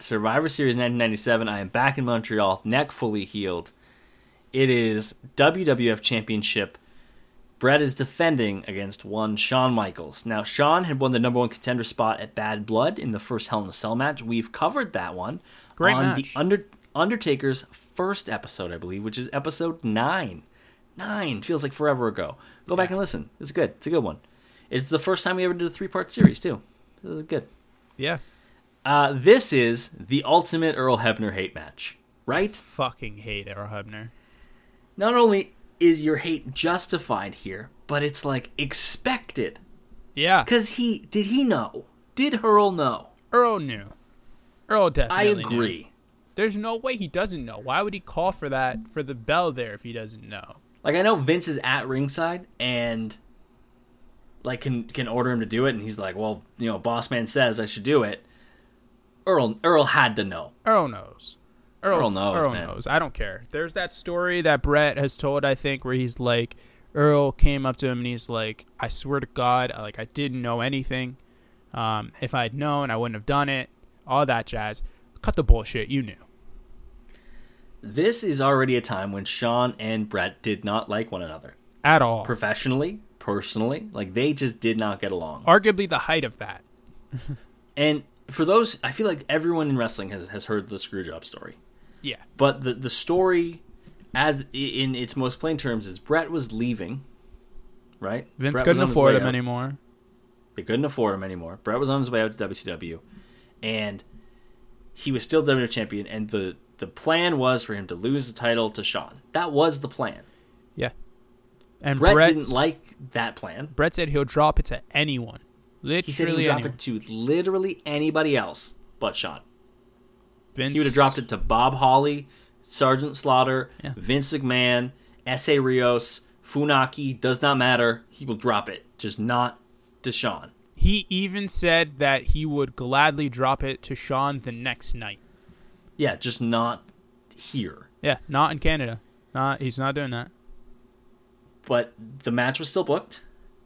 A: Survivor Series 1997. I am back in Montreal, neck fully healed. It is WWF Championship. Bret is defending against one Shawn Michaels. Now, Shawn had won the number one contender spot at Bad Blood in the first Hell in a Cell match. We've covered that one on the Undertaker's first episode, I believe, which is episode 9. 9 feels like forever ago. Go back and listen. It's good. It's a good one. It's the first time we ever did a 3-part series, too. It was good.
B: Yeah.
A: This is the ultimate Earl Hebner hate match, right?
B: Fucking hate Earl Hebner.
A: Not only is your hate justified here, but it's like expected.
B: Yeah.
A: Because did he know? Did Earl know?
B: Earl knew. Earl definitely
A: I agree.
B: knew. There's no way he doesn't know. Why would he call for the bell there if he doesn't know?
A: Like, I know Vince is at ringside and like can order him to do it, and he's like, well, boss man says I should do it. Earl had to know.
B: Earl knows.
A: Earl knows,
B: Earl
A: man.
B: knows. I don't care. There's that story that Bret has told, I think, where he's like, Earl came up to him and he's like, I swear to God, I didn't know anything. If I'd known, I wouldn't have done it. All that jazz. Cut the bullshit. You knew.
A: This is already a time when Shawn and Bret did not like one another.
B: At all.
A: Professionally, personally, like they just did not get along.
B: Arguably the height of that.
A: And for those, I feel like everyone in wrestling has heard the Screwjob story.
B: Yeah.
A: But the story, as in its most plain terms, is Bret was leaving, right?
B: Vince couldn't afford him anymore.
A: They couldn't afford him anymore. Bret was on his way out to WCW, and he was still WWF champion, and the plan was for him to lose the title to Shawn. That was the plan.
B: Yeah. And
A: Bret didn't like that plan.
B: Bret said he'll drop it to anyone. Literally
A: he said he would drop it to literally anybody else but Shawn.
B: Vince.
A: He would have dropped it to Bob Holly, Sergeant Slaughter, Vince McMahon, S.A. Rios, Funaki, does not matter. He will drop it, just not to Shawn.
B: He even said that he would gladly drop it to Shawn the next night.
A: Yeah, just not here.
B: Yeah, not in Canada. He's not doing that.
A: But the match was still booked,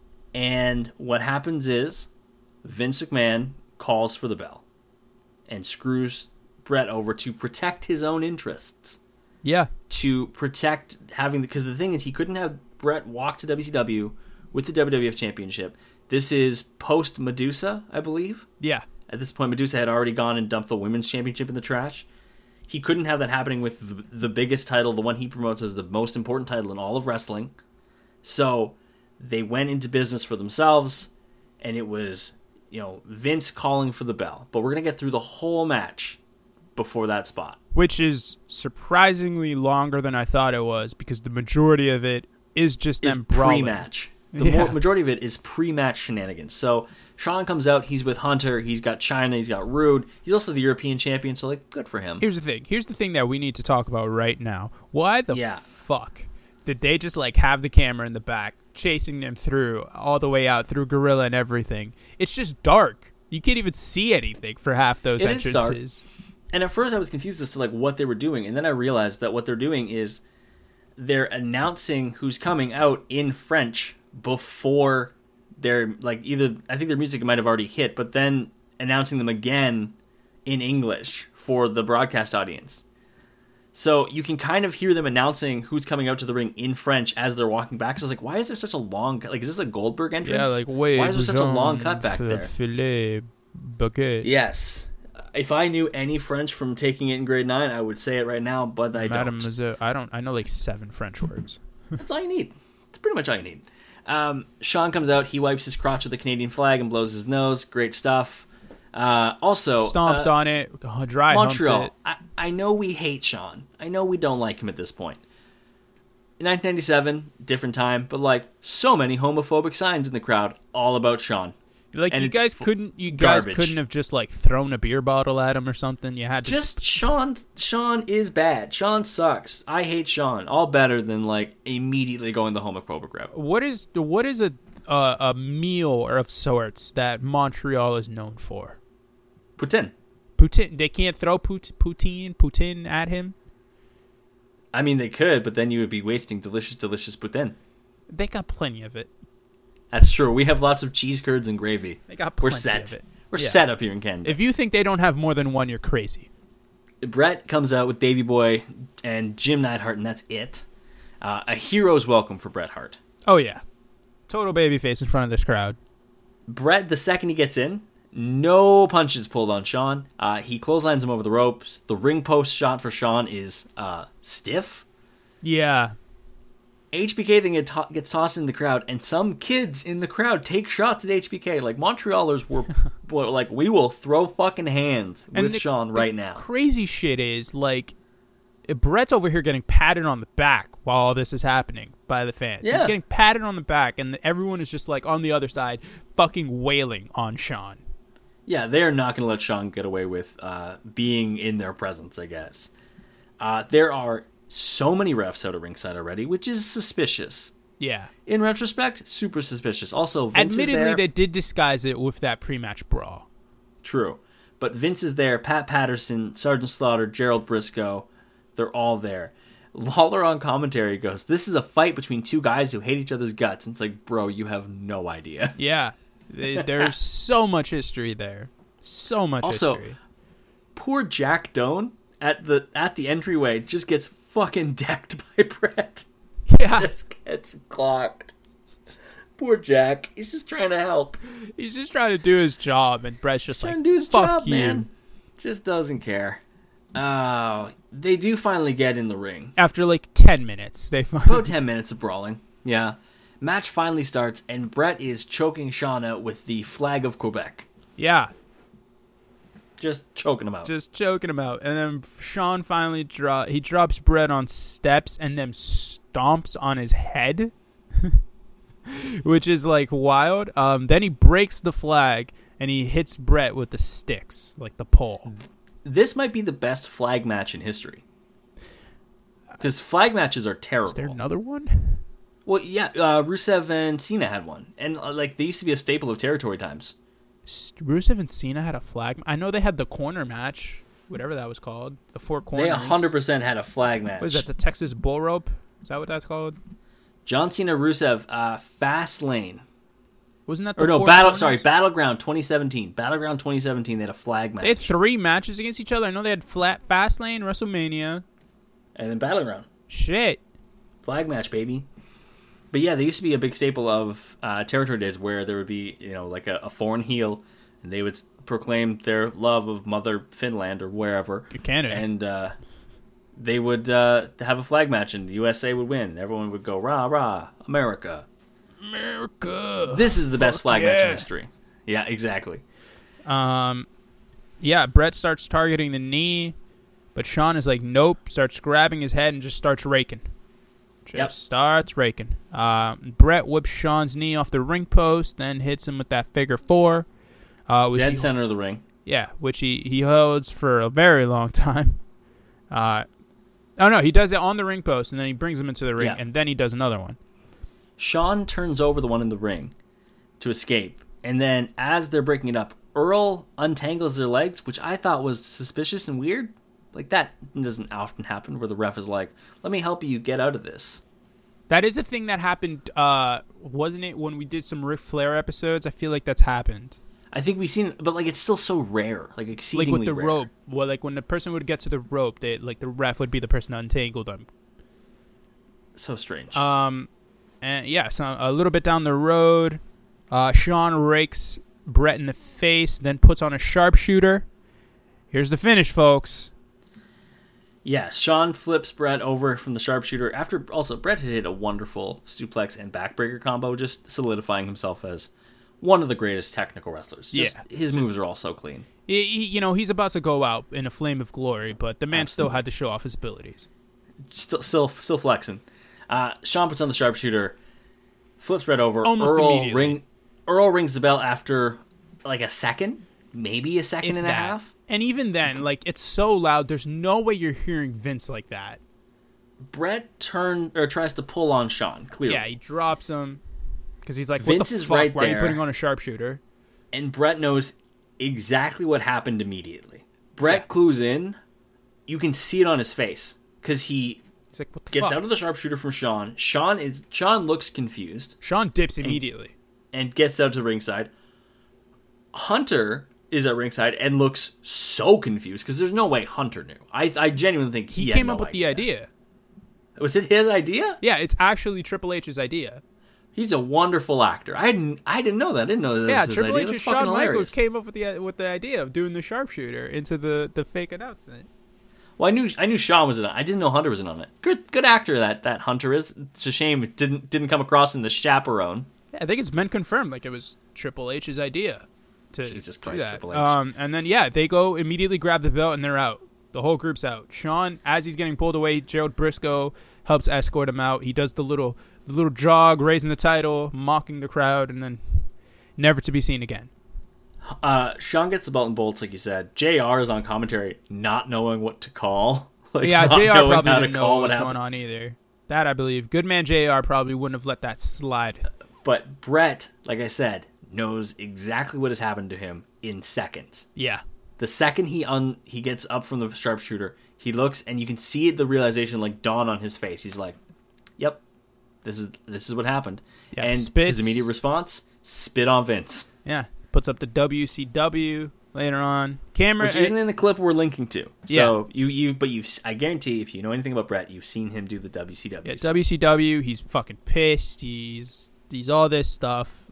A: and what happens is Vince McMahon calls for the bell and screws Bret over to protect his own interests.
B: Yeah.
A: To protect because the thing is, he couldn't have Bret walk to WCW with the WWF Championship. This is post Medusa, I believe.
B: Yeah.
A: At this point, Medusa had already gone and dumped the Women's Championship in the trash. He couldn't have that happening with the biggest title, the one he promotes as the most important title in all of wrestling. So they went into business for themselves, and it was, Vince calling for the bell. But we're going to get through the whole match before that spot.
B: Which is surprisingly longer than I thought it was, because the majority of it is just them brawling.
A: Pre-match. The majority of it is pre-match shenanigans. So Shawn comes out, he's with Hunter, he's got Chyna, he's got Rude. He's also the European champion, so good for him.
B: Here's the thing that we need to talk about right now. Why the fuck did they just have the camera in the back chasing them through all the way out through Gorilla and everything? It's just dark. You can't even see anything for half those entrances.
A: Is dark. And at first I was confused as to what they were doing, and then I realized that what they're doing is they're announcing who's coming out in French before they're either, I think their music might have already hit, but then announcing them again in English for the broadcast audience. So you can kind of hear them announcing who's coming out to the ring in French as they're walking back. So I was like, why is there such a long cut? Is this a Goldberg entrance?
B: Yeah, wait,
A: why is there such a long cut back there?
B: Filet baguette.
A: Yes. If I knew any French from taking it in grade 9, I would say it right now, but I don't.
B: Mademoiselle, I know 7 French words.
A: That's all you need. It's pretty much all you need. Shawn comes out, he wipes his crotch with the Canadian flag and blows his nose. Great stuff. Also,
B: stomps on it, dry
A: Montreal.
B: humps it.
A: I know we hate Shawn. I know we don't like him at this point. In 1997, different time, but so many homophobic signs in the crowd, all about Shawn.
B: And you guys couldn't have just thrown a beer bottle at him or something. You had to
A: just Shawn is bad. Shawn sucks. I hate Shawn. All better than immediately going the homophobic route.
B: What is a meal of sorts that Montreal is known for?
A: Poutine.
B: They can't throw poutine at him.
A: I mean, they could, but then you would be wasting delicious poutine.
B: They got plenty of it.
A: That's true. We have lots of cheese curds and gravy.
B: They got plenty
A: We're set.
B: of it.
A: We're set up here in Canada.
B: If you think they don't have more than one, you're crazy.
A: Brett comes out with Davey Boy and Jim Neidhart, and that's it. A hero's welcome for Bret Hart.
B: Oh, yeah. Total babyface in front of this crowd.
A: Bret, the second he gets in, no punches pulled on Shawn. He clotheslines him over the ropes. The ring post shot for Shawn is stiff.
B: Yeah.
A: HBK then gets tossed in the crowd, and some kids in the crowd take shots at HBK. Like, Montrealers were like, we will throw fucking hands with Shawn right now.
B: Crazy shit is, like, Bret's over here getting patted on the back while all this is happening by the fans. Yeah. He's getting patted on the back, and everyone is just, like, on the other side fucking wailing on Shawn.
A: Yeah, they're not going to let Shawn get away with being in their presence, I guess. There are so many refs out of ringside already, which is suspicious.
B: Yeah.
A: In retrospect, super suspicious. Also, Vince
B: admittedly,
A: is there.
B: They did disguise it with that pre-match brawl.
A: True. But Vince is there, Pat Patterson, Sergeant Slaughter, Gerald Briscoe. They're all there. Lawler on commentary goes, this is a fight between two guys who hate each other's guts. And it's like, bro, you have no idea.
B: Yeah. There's so much history there. So much history.
A: Poor Jack Doan at the entryway just gets fucking decked by Bret.
B: Yeah.
A: Just gets clocked. Poor Jack. He's just trying to help.
B: He's just trying to do his job, and Bret's just
A: trying
B: like,
A: to do his
B: fuck
A: job,
B: you.
A: Man. Just doesn't care. They do finally get in the ring.
B: After like 10 minutes.
A: About 10 minutes of brawling. Yeah. Match finally starts, and Bret is choking Shawn out with the flag of Quebec.
B: Yeah.
A: Just choking him out.
B: And then Shawn finally drops Bret on steps and then stomps on his head, which is like wild. Then he breaks the flag and he hits Bret with the sticks, like the pole.
A: This might be the best flag match in history. Because flag matches are terrible.
B: Is there another one?
A: Well, yeah, Rusev and Cena had one. And like they used to be a staple of territory times.
B: Rusev and Cena had a flag. I know they had the corner match, whatever that was called. The four corners.
A: They 100% had a flag match.
B: What is that, the Texas Bull Rope? Is that what that's called?
A: John Cena, Rusev, Fastlane.
B: Wasn't that the
A: Battleground 2017. Battleground 2017, they had a flag match.
B: They had 3 matches against each other. I know they had Fastlane, WrestleMania.
A: And then Battleground.
B: Shit.
A: Flag match, baby. But yeah, they used to be a big staple of territory days where there would be, like a foreign heel, and they would proclaim their love of Mother Finland or wherever.
B: Canada.
A: And they would have a flag match, and the USA would win. And everyone would go, rah, rah, America.
B: America.
A: This is the best flag match in history. Yeah, exactly.
B: Yeah, Bret starts targeting the knee, but Shawn is like, nope, starts grabbing his head and just starts raking. Starts raking. Bret whips Shawn's knee off the ring post, then hits him with that figure 4.
A: Dead center of the ring.
B: Yeah, which he holds for a very long time. He does it on the ring post, and then he brings him into the ring, and then he does another one.
A: Shawn turns over the one in the ring to escape, and then as they're breaking it up, Earl untangles their legs, which I thought was suspicious and weird. Like, that doesn't often happen where the ref is like, let me help you get out of this.
B: That is a thing that happened, wasn't it, when we did some Ric Flair episodes? I feel like that's happened.
A: I think we've seen it, but, like, it's still so rare. Like, exceedingly
B: rare. Like, with the
A: rare.
B: rope. Well, like, when the person would get to the rope, the ref would be the person that untangled them.
A: So strange.
B: And, yeah, so a little bit down the road, Shawn rakes Bret in the face, then puts on a sharpshooter. Here's the finish, folks.
A: Yes, Shawn flips Bret over from the sharpshooter. After, also, Bret had hit a wonderful suplex and backbreaker combo, just solidifying himself as one of the greatest technical wrestlers. His moves are all so clean.
B: He's about to go out in a flame of glory, but the man still had to show off his abilities.
A: Still flexing. Shawn puts on the sharpshooter, flips Bret over.
B: Almost immediately.
A: Earl rings the bell after, like, a second, maybe a second and a half.
B: And even then, like, it's so loud, there's no way you're hearing Vince like that.
A: Bret tries to pull on Shawn, clearly.
B: Yeah, he drops him, because he's like, what
A: Vince
B: the
A: is
B: fuck?
A: right
B: Why
A: there,
B: are you putting on a sharpshooter?
A: And Bret knows exactly what happened immediately. Bret clues in. You can see it on his face, because he's like, what the gets out of the sharpshooter from Shawn. Shawn looks confused.
B: Shawn dips immediately.
A: And gets out to ringside. Hunter is at ringside and looks so confused because there's no way Hunter knew. I genuinely think he
B: came up with the idea.
A: Was it his idea?
B: Yeah, it's actually Triple H's idea.
A: He's a wonderful actor. I didn't know that. I didn't know that was his
B: Triple
A: idea.
B: H and Shawn Michaels came up with the idea of doing the sharpshooter into the fake announcement.
A: Well, I knew Shawn was in it. I didn't know Hunter was in on it. Good actor that Hunter is. It's a shame it didn't come across in the Chaperone.
B: Yeah, I think it's been confirmed. Like, it was Triple H's idea.
A: Jesus Christ, Triple H.
B: And then, they go immediately grab the belt, and they're out. The whole group's out. Shawn, as he's getting pulled away, Gerald Briscoe helps escort him out. He does the little jog, raising the title, mocking the crowd, and then never to be seen again.
A: Shawn gets the belt and bolts, like you said. JR is on commentary, not knowing what to call.
B: JR probably didn't know what was going on either. That, I believe. Good man JR probably wouldn't have let that slide.
A: But Brett, like I said, knows exactly what has happened to him in seconds.
B: Yeah.
A: The second he gets up from the sharpshooter, he looks and you can see the realization like dawn on his face. He's like, "Yep, this is what happened." Yeah, and his immediate response: spit on Vince.
B: Yeah, puts up the WCW later on. Camera,
A: which isn't in the clip we're linking to. So I guarantee if you know anything about Brett, you've seen him do the WCW.
B: Yeah, WCW. He's fucking pissed. He's all this stuff.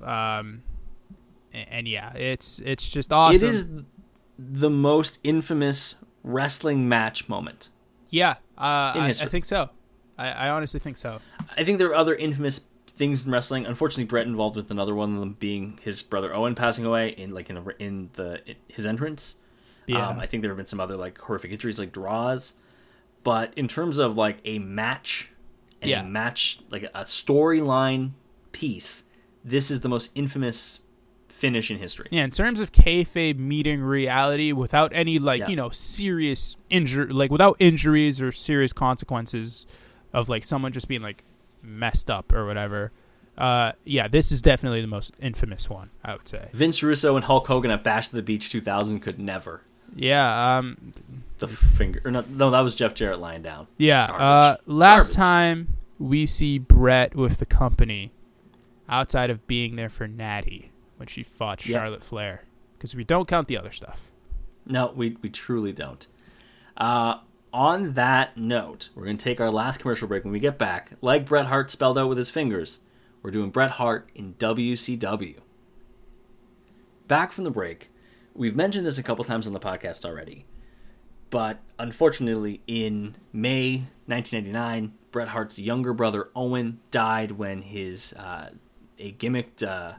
B: And yeah, it's just awesome.
A: It is the most infamous wrestling match moment.
B: Yeah, I think so. I honestly think so.
A: I think there are other infamous things in wrestling. Unfortunately, Brett involved with another one of them being his brother Owen passing away in his entrance. Yeah. I think there have been some other like horrific injuries like draws, but in terms of like a match, like a storyline piece, this is the most infamous finish in history.
B: Yeah, in terms of kayfabe meeting reality without any serious injury, like without injuries or serious consequences of like someone just being like messed up or whatever. This is definitely the most infamous one, I would say.
A: Vince Russo and Hulk Hogan at Bash to the Beach 2000 could never.
B: Yeah,
A: the finger or no, that was Jeff Jarrett lying down.
B: Yeah, last time we see Brett with the company outside of being there for Natty when she fought Charlotte Flair, because we don't count the other stuff.
A: No, we truly don't. On that note, we're going to take our last commercial break. When we get back, like Bret Hart spelled out with his fingers, we're doing Bret Hart in WCW. Back from the break, we've mentioned this a couple times on the podcast already, but unfortunately in May 1999, Bret Hart's younger brother Owen died when his a gimmicked...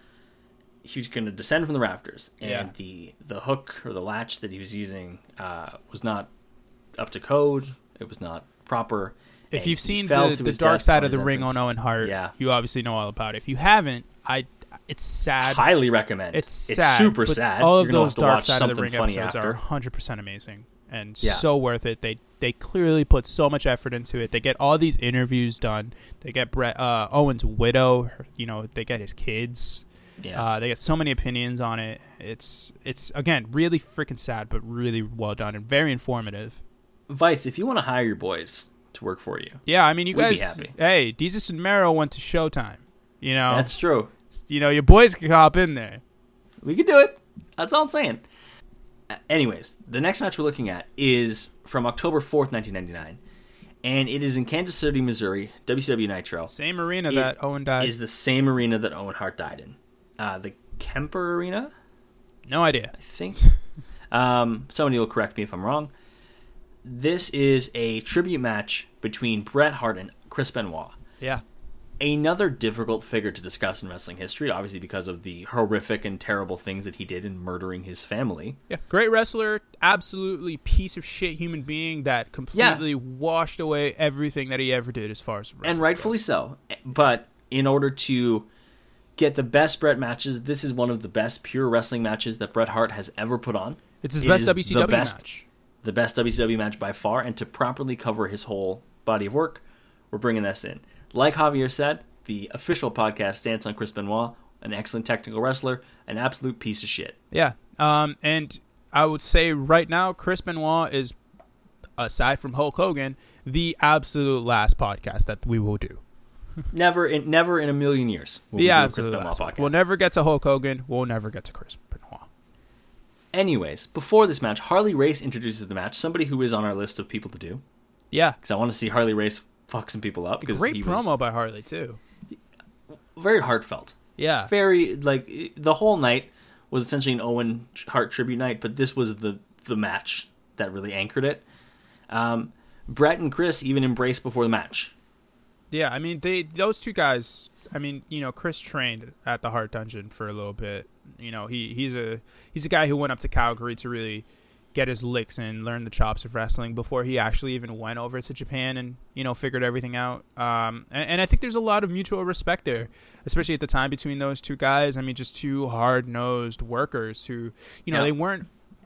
A: he was going to descend from the rafters, and the hook or the latch that he was using was not up to code. It was not proper.
B: If you've seen the Dark Side of the Ring on Owen Hart, you obviously know all about it. If you haven't, it's sad.
A: Highly recommend.
B: It's sad.
A: Super sad.
B: All of those Dark Side of the Ring episodes are 100% amazing and so worth it. They clearly put so much effort into it. They get all these interviews done. They get Owen's widow. They get his kids. Yeah. They get so many opinions on it. It's again really freaking sad, but really well done and very informative.
A: Vice, if you want to hire your boys to work for you,
B: yeah, I mean, you guys. Be happy. Hey, Desus and Mero went to Showtime.
A: That's true.
B: Your boys can hop in there.
A: We could do it. That's all I'm saying. Anyways, the next match we're looking at is from October 4th, 1999. And it is in Kansas City, Missouri, WCW Nitro.
B: Same arena that Owen died.
A: Is the same arena that Owen Hart died in. The Kemper Arena?
B: No idea.
A: I think. Somebody will correct me if I'm wrong. This is a tribute match between Bret Hart and Chris Benoit.
B: Yeah.
A: Another difficult figure to discuss in wrestling history, obviously because of the horrific and terrible things that he did in murdering his family.
B: Yeah, great wrestler, absolutely piece of shit human being that completely washed away everything that he ever did as far as wrestling
A: and rightfully
B: goes.
A: So. But in order to get the best Bret matches, this is one of the best pure wrestling matches that Bret Hart has ever put on.
B: It's his best WCW match.
A: The best WCW match by far, and to properly cover his whole body of work, we're bringing this in. Like Javier said, the official podcast stance on Chris Benoit, an excellent technical wrestler, an absolute piece of shit.
B: Yeah, and I would say right now, Chris Benoit is, aside from Hulk Hogan, the absolute last podcast that we will do.
A: Never in a million years will we do a Chris Benoit podcast.
B: We'll never get to Hulk Hogan. We'll never get to Chris Benoit.
A: Anyways, before this match, Harley Race introduces the match. Somebody who is on our list of people to do.
B: Yeah.
A: Because I want to see Harley Race fuck some people up. Because
B: Great promo by Harley, too.
A: Very heartfelt.
B: Yeah.
A: Very, like, the whole night was essentially an Owen Hart tribute night, but this was the match that really anchored it. Brett and Chris even embraced before the match.
B: Yeah, I mean, those two guys, I mean, you know, Chris trained at the Hart Dungeon for a little bit. You know, he's a guy who went up to Calgary to really get his licks and learn the chops of wrestling before he actually even went over to Japan and, you know, figured everything out. And I think there's a lot of mutual respect there, especially at the time between those two guys. I mean, just two hard-nosed workers who, you know, they weren't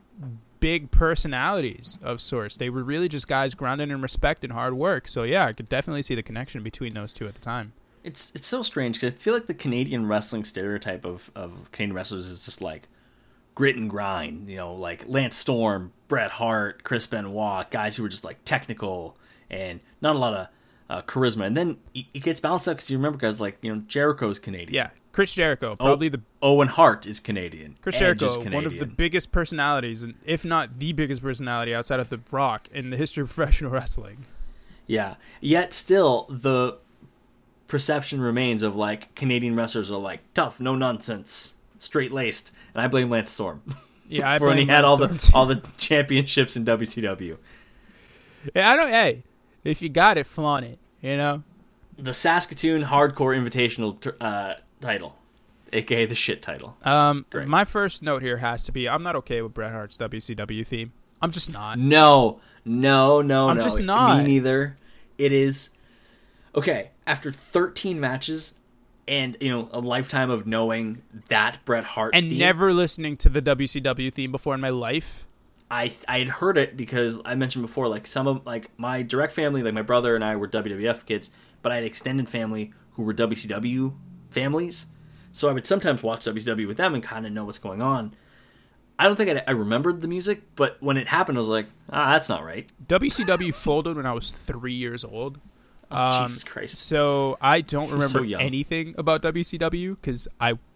B: big personalities of sorts. They were really just guys grounded in respect and hard work. So, yeah, I could definitely see the connection between those two at the time.
A: It's so strange because I feel like the Canadian wrestling stereotype of Canadian wrestlers is just like grit and grind, you know, like Lance Storm, Bret Hart, Chris Benoit, guys who were just like technical and not a lot of charisma. And then it gets balanced out because you remember guys like, you know, Jericho's Canadian.
B: Yeah, Chris Jericho, probably
A: Owen Hart is Canadian.
B: Chris Jericho, one of the biggest personalities, and if not the biggest personality outside of The Rock in the history of professional wrestling.
A: Yeah, yet still the perception remains of like Canadian wrestlers are like tough, no nonsense, straight laced, and I blame Lance Storm.
B: Yeah, I
A: for when he had all the championships in WCW.
B: Yeah, I don't. Hey, if you got it, flaunt it. You know,
A: the Saskatoon Hardcore Invitational title, aka the shit title.
B: My first note here has to be: I'm not okay with Bret Hart's WCW theme. I'm just not.
A: No.
B: I'm just not.
A: Me neither. It is okay. After 13 matches and, you know, a lifetime of knowing that Bret Hart
B: and
A: theme,
B: never listening to the WCW theme before in my life,
A: I had heard it because I mentioned before, like some of like my direct family, like my brother and I were WWF kids, but I had extended family who were WCW families, so I would sometimes watch WCW with them and kind of know what's going on. I don't think I remembered the music, but when it happened, I was like, that's not right.
B: WCW folded when I was 3 years old.
A: Jesus Christ.
B: So I don't remember anything about WCW because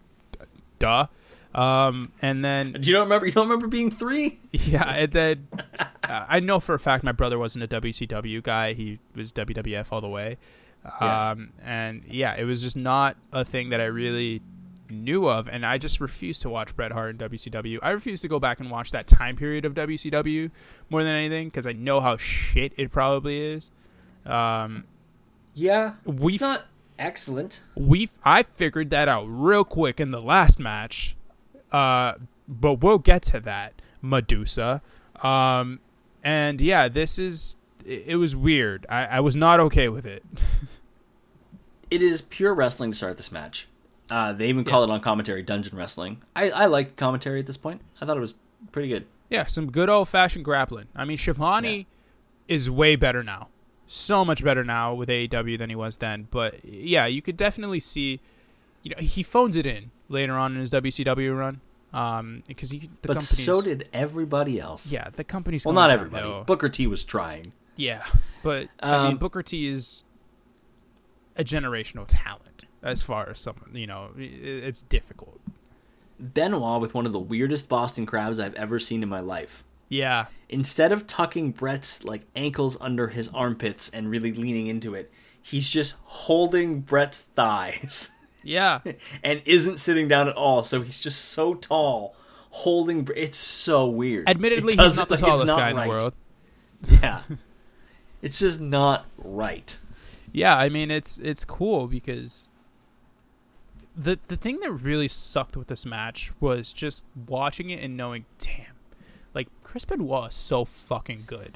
B: and then
A: you don't remember being 3?
B: Yeah, and then I know for a fact my brother wasn't a WCW guy. He was WWF all the way. And yeah, it was just not a thing that I really knew of, and I just refused to watch Bret Hart in WCW. I refuse to go back and watch that time period of WCW more than anything because I know how shit it probably is.
A: Yeah, it's not excellent.
B: I figured that out real quick in the last match, but we'll get to that. Medusa, and yeah, it was weird. I was not okay with it.
A: It is pure wrestling to start this match. They even call it on commentary dungeon wrestling. I liked commentary at this point. I thought it was pretty good.
B: Yeah, some good old-fashioned grappling. I mean, Schiavone is way better now. So much better now with AEW than he was then. But yeah, you could definitely see, you know, he phones it in later on in his WCW run. Because
A: so did everybody else.
B: Yeah, the company's
A: not everybody. Though. Booker T was trying.
B: Yeah, but I mean, Booker T is a generational talent as far as someone, you know, it's difficult.
A: Benoit with one of the weirdest Boston crabs I've ever seen in my life.
B: Yeah.
A: Instead of tucking Bret's like ankles under his armpits and really leaning into it, he's just holding Bret's thighs.
B: Yeah.
A: And isn't sitting down at all. So he's just so tall, holding. It's so weird.
B: Admittedly, he's not the tallest guy in the world.
A: Yeah. It's just not right.
B: Yeah, I mean, it's cool because the thing that really sucked with this match was just watching it and knowing, damn, like, Chris Benoit is so fucking good.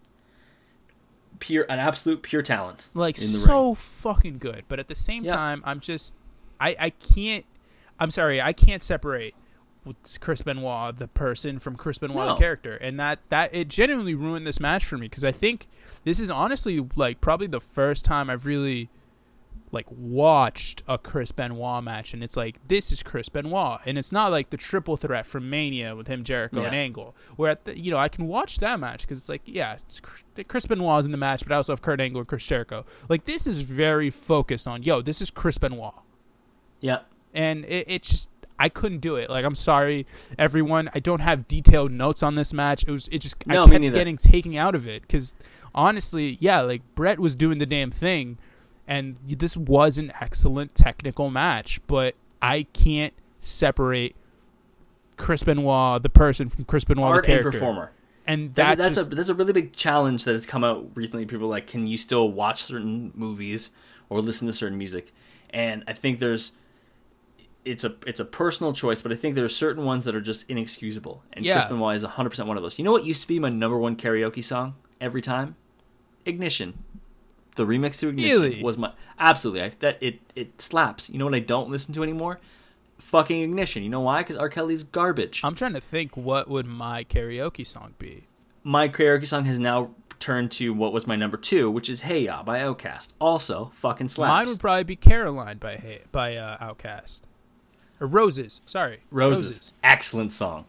A: An absolute pure talent.
B: Like, so fucking good. But at the same time, I'm just, I can't separate Chris Benoit, the person, from Chris Benoit, the character. And that it genuinely ruined this match for me because I think this is honestly, like, probably the first time I've really, like, watched a Chris Benoit match, and it's like, this is Chris Benoit, and it's not like the triple threat from Mania with him, Jericho, and Angle, where I can watch that match because it's like, yeah, Chris Benoit is in the match, but I also have Kurt Angle and Chris Jericho. Like, this is very focused on, this is Chris Benoit.
A: Yeah,
B: and it's just, I couldn't do it. Like, I'm sorry, everyone. I don't have detailed notes on this match. I kept getting taken out of it because honestly, yeah, like Brett was doing the damn thing, and this was an excellent technical match. But I can't separate Chris Benoit, the person, from Chris Benoit,
A: art
B: the character.
A: And performer.
B: And
A: that's a really big challenge that has come out recently. People are like, can you still watch certain movies or listen to certain music? And I think it's a personal choice, but I think there are certain ones that are just inexcusable. And Chris Benoit is 100% one of those. You know what used to be my number one karaoke song every time? Ignition. The remix to Ignition was my absolutely. It slaps. You know what I don't listen to anymore? Fucking Ignition. You know why? Because R. Kelly's garbage.
B: I'm trying to think, what would my karaoke song be?
A: My karaoke song has now turned to what was my number 2, which is Hey Ya by Outkast. Also, fucking slaps.
B: Mine would probably be Caroline by Outkast. Or Roses. Sorry.
A: Roses. Excellent song.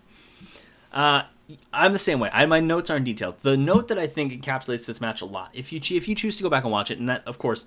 A: I'm the same way. My notes aren't detailed. The note that I think encapsulates this match a lot, if you choose to go back and watch it, and that, of course,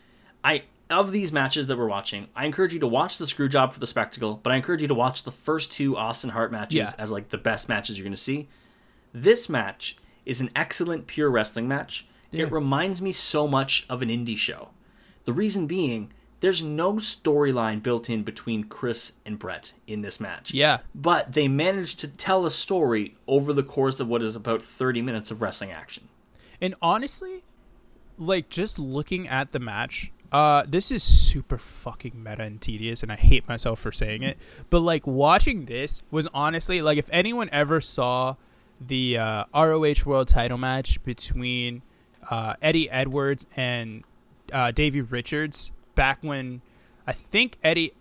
A: of these matches that we're watching, I encourage you to watch the Screwjob for the spectacle, but I encourage you to watch the first 2 Austin Hart matches as like the best matches you're going to see. This match is an excellent pure wrestling match. Yeah. It reminds me so much of an indie show. The reason being, there's no storyline built in between Chris and Brett in this match.
B: Yeah.
A: But they managed to tell a story over the course of what is about 30 minutes of wrestling action.
B: And honestly, like, just looking at the match, this is super fucking meta and tedious, and I hate myself for saying it. But, like, watching this was honestly, like, if anyone ever saw the ROH World title match between Eddie Edwards and Davey Richards, back when I think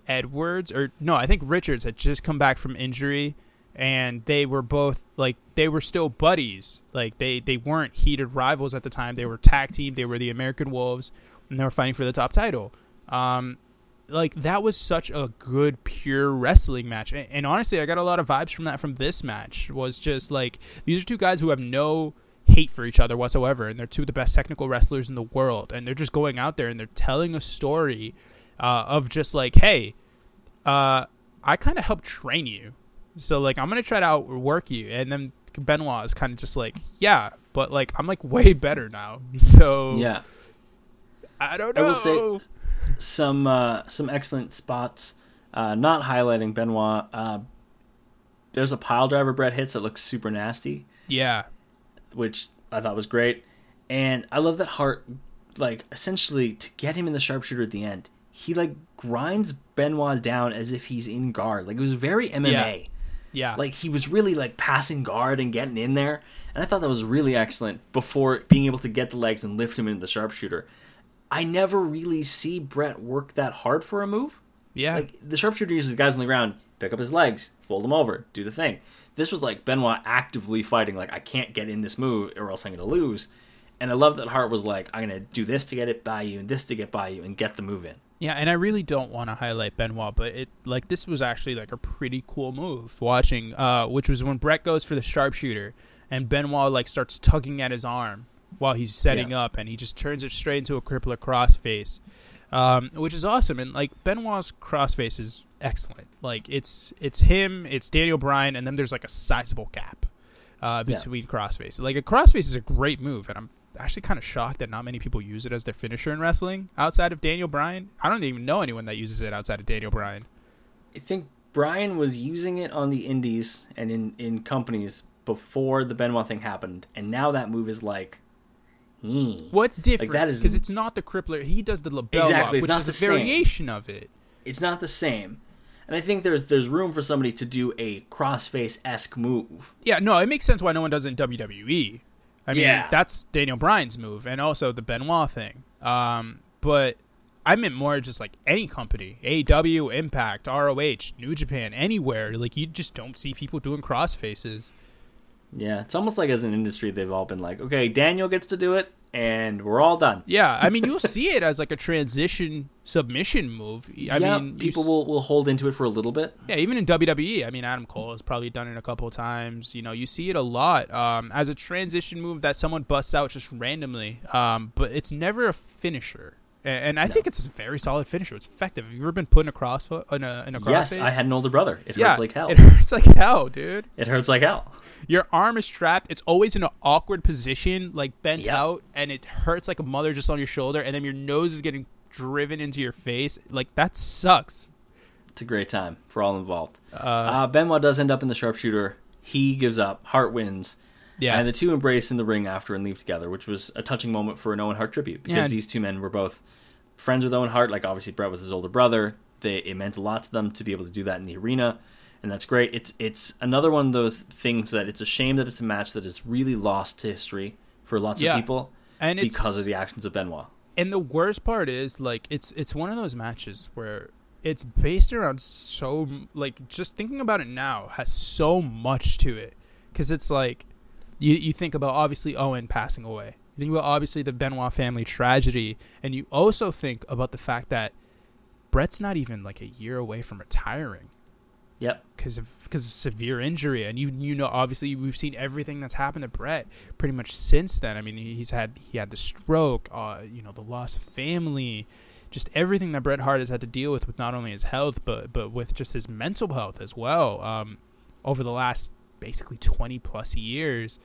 B: Richards had just come back from injury, and they were both, like, they were still buddies. Like, they weren't heated rivals at the time. They were tag team. They were the American Wolves, and they were fighting for the top title. Like, that was such a good, pure wrestling match. And honestly, I got a lot of vibes from this match. Was just, like, these are 2 guys who have no hate for each other whatsoever, and they're 2 of the best technical wrestlers in the world, and they're just going out there and they're telling a story of just like, hey, I kind of helped train you, so, like, I'm gonna try to outwork you. And then Benoit is kind of just like, yeah, but, like, I'm, like, way better now, so
A: yeah,
B: I don't know.
A: I will say some excellent spots, not highlighting Benoit. There's a pile driver Brett hits that looks super nasty, which I thought was great. And I love that Hart, like, essentially, to get him in the sharpshooter at the end, he, like, grinds Benoit down as if he's in guard. Like, it was very MMA.
B: Yeah.
A: Like, he was really, like, passing guard and getting in there. And I thought that was really excellent before being able to get the legs and lift him into the sharpshooter. I never really see Brett work that hard for a move.
B: Yeah.
A: Like, the sharpshooter uses the guys on the ground, pick up his legs, fold him over, do the thing. This was like Benoit actively fighting, like, I can't get in this move or else I'm going to lose. And I love that Hart was like, I'm going to do this to get it by you and this to get by you and get the move in.
B: Yeah, and I really don't want to highlight Benoit, but this was actually, like, a pretty cool move watching, which was when Brett goes for the sharpshooter and Benoit, like, starts tugging at his arm while he's setting up, and he just turns it straight into a crippler crossface, which is awesome. And, like, Benoit's crossface is excellent. Like, it's him, it's Daniel Bryan, and then there's, like, a sizable gap between crossface. Like, a crossface is a great move, and I'm actually kind of shocked that not many people use it as their finisher in wrestling outside of Daniel Bryan. I don't even know anyone that uses it outside of Daniel Bryan.
A: I think Bryan was using it on the indies and in companies before the Benoit thing happened, and now that move is like,
B: what's different?
A: Like,
B: because it's not the crippler. He does the label lock, which is a variation of it.
A: It's not the same. And I think there's room for somebody to do a crossface-esque move.
B: Yeah, no, it makes sense why no one does it in WWE. I mean, that's Daniel Bryan's move, and also the Benoit thing. But I meant more just like any company, AEW, Impact, ROH, New Japan, anywhere. Like, you just don't see people doing crossfaces.
A: Yeah, it's almost like as an industry, they've all been like, okay, Daniel gets to do it, and we're all done.
B: Yeah, I mean, you'll see it as like a transition submission move. I mean,
A: people will hold into it for a little bit.
B: Yeah, even in WWE, I mean, Adam Cole has probably done it a couple of times. You know, you see it a lot as a transition move that someone busts out just randomly, but it's never a finisher. And I think it's a very solid finisher. It's effective. Have you ever been put in a crossface?
A: Yes, I had an older brother. It hurts like hell.
B: It hurts like hell, dude.
A: It hurts like hell.
B: Your arm is trapped. It's always in an awkward position, like bent out, and it hurts like a mother just on your shoulder, and then your nose is getting driven into your face. Like, that sucks.
A: It's a great time for all involved. Benoit does end up in the sharpshooter. He gives up. Hart wins. Yeah. And the two embrace in the ring after and leave together, which was a touching moment for an Owen Hart tribute, because these two men were both friends with Owen Hart. Like, obviously Bret was his older brother. It meant a lot to them to be able to do that in the arena, and that's great. It's another one of those things that it's a shame that it's a match that is really lost to history for lots of people, and because of the actions of Benoit.
B: And the worst part is, like, it's one of those matches where it's based around so, like, just thinking about it now has so much to it, because it's like, You think about, obviously, Owen passing away. You think about, obviously, the Benoit family tragedy. And you also think about the fact that Bret's not even, like, a year away from retiring.
A: Yep.
B: Because of severe injury. And, you know, obviously, we've seen everything that's happened to Bret pretty much since then. I mean, he had the stroke, the loss of family, just everything that Bret Hart has had to deal with not only his health, but with just his mental health as well, over the last basically 20 plus years.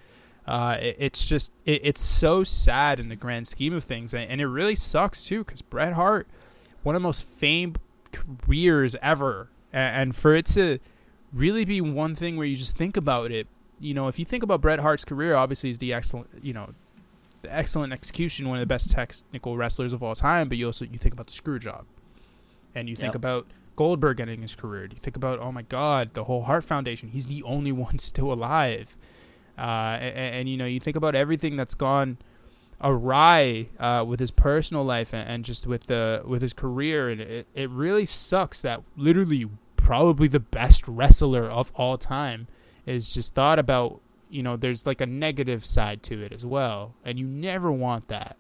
B: It's so sad in the grand scheme of things, and it really sucks too, because Bret Hart, one of the most famed careers ever, and for it to really be one thing where you just think about it, you know, if you think about Bret Hart's career, obviously he's the excellent execution, one of the best technical wrestlers of all time, but you think about the screw job, and you think about Goldberg ending his career. You think about, oh my God, the whole Hart Foundation. He's the only one still alive. And you know, you think about everything that's gone awry with his personal life and just with his career, and it really sucks that literally probably the best wrestler of all time is just thought about. You know, there's like a negative side to it as well, and you never want that.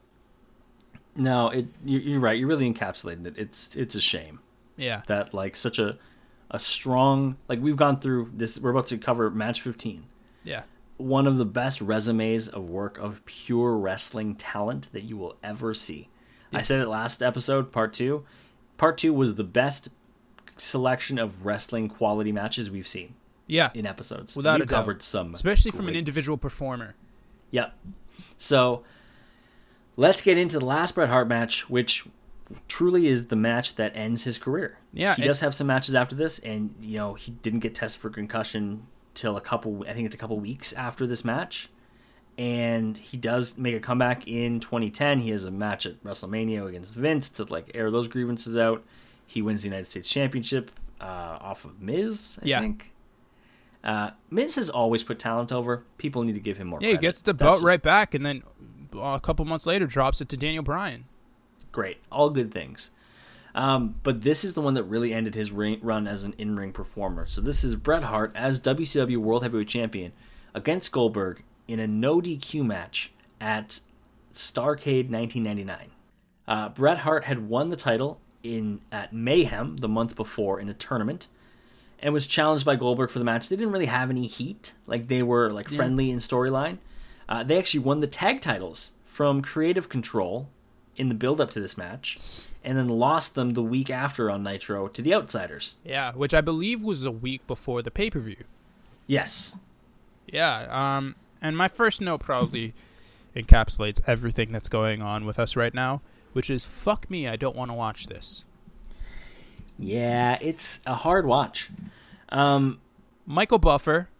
A: No, you're right. You're really encapsulating it. It's a shame.
B: Yeah.
A: That, like, such a strong, like, we've gone through this, we're about to cover match 15.
B: Yeah.
A: One of the best resumes of work of pure wrestling talent that you will ever see. Yeah. I said it last episode, part 2. Part 2 was the best selection of wrestling quality matches we've seen.
B: Yeah.
A: In episodes.
B: Without
A: a doubt. Covered some.
B: Especially from an individual performer.
A: Yep. So, let's get into the last Bret Hart match, which truly is the match that ends his career.
B: Yeah,
A: he does have some matches after this, and you know, he didn't get tested for concussion till a couple weeks after this match, and he does make a comeback in 2010. He has a match at WrestleMania against Vince to, like, air those grievances out. He wins the United States Championship off of Miz, I think. Miz has always put talent over. People need to give him more credit.
B: He gets the belt right back, and then a couple months later drops it to Daniel Bryan.
A: Great. All good things. But this is the one that really ended his run as an in-ring performer. So this is Bret Hart as WCW World Heavyweight Champion against Goldberg in a no DQ match at Starrcade 1999. Bret Hart had won the title at Mayhem the month before in a tournament and was challenged by Goldberg for the match. They didn't really have any heat. Like, they were friendly in storyline. They actually won the tag titles from Creative Control in the build-up to this match, and then lost them the week after on Nitro to the Outsiders.
B: Yeah, which I believe was a week before the pay-per-view.
A: Yes.
B: Yeah, and my first note probably encapsulates everything that's going on with us right now, which is, fuck me, I don't want to watch this.
A: Yeah, it's a hard watch.
B: Michael Buffer.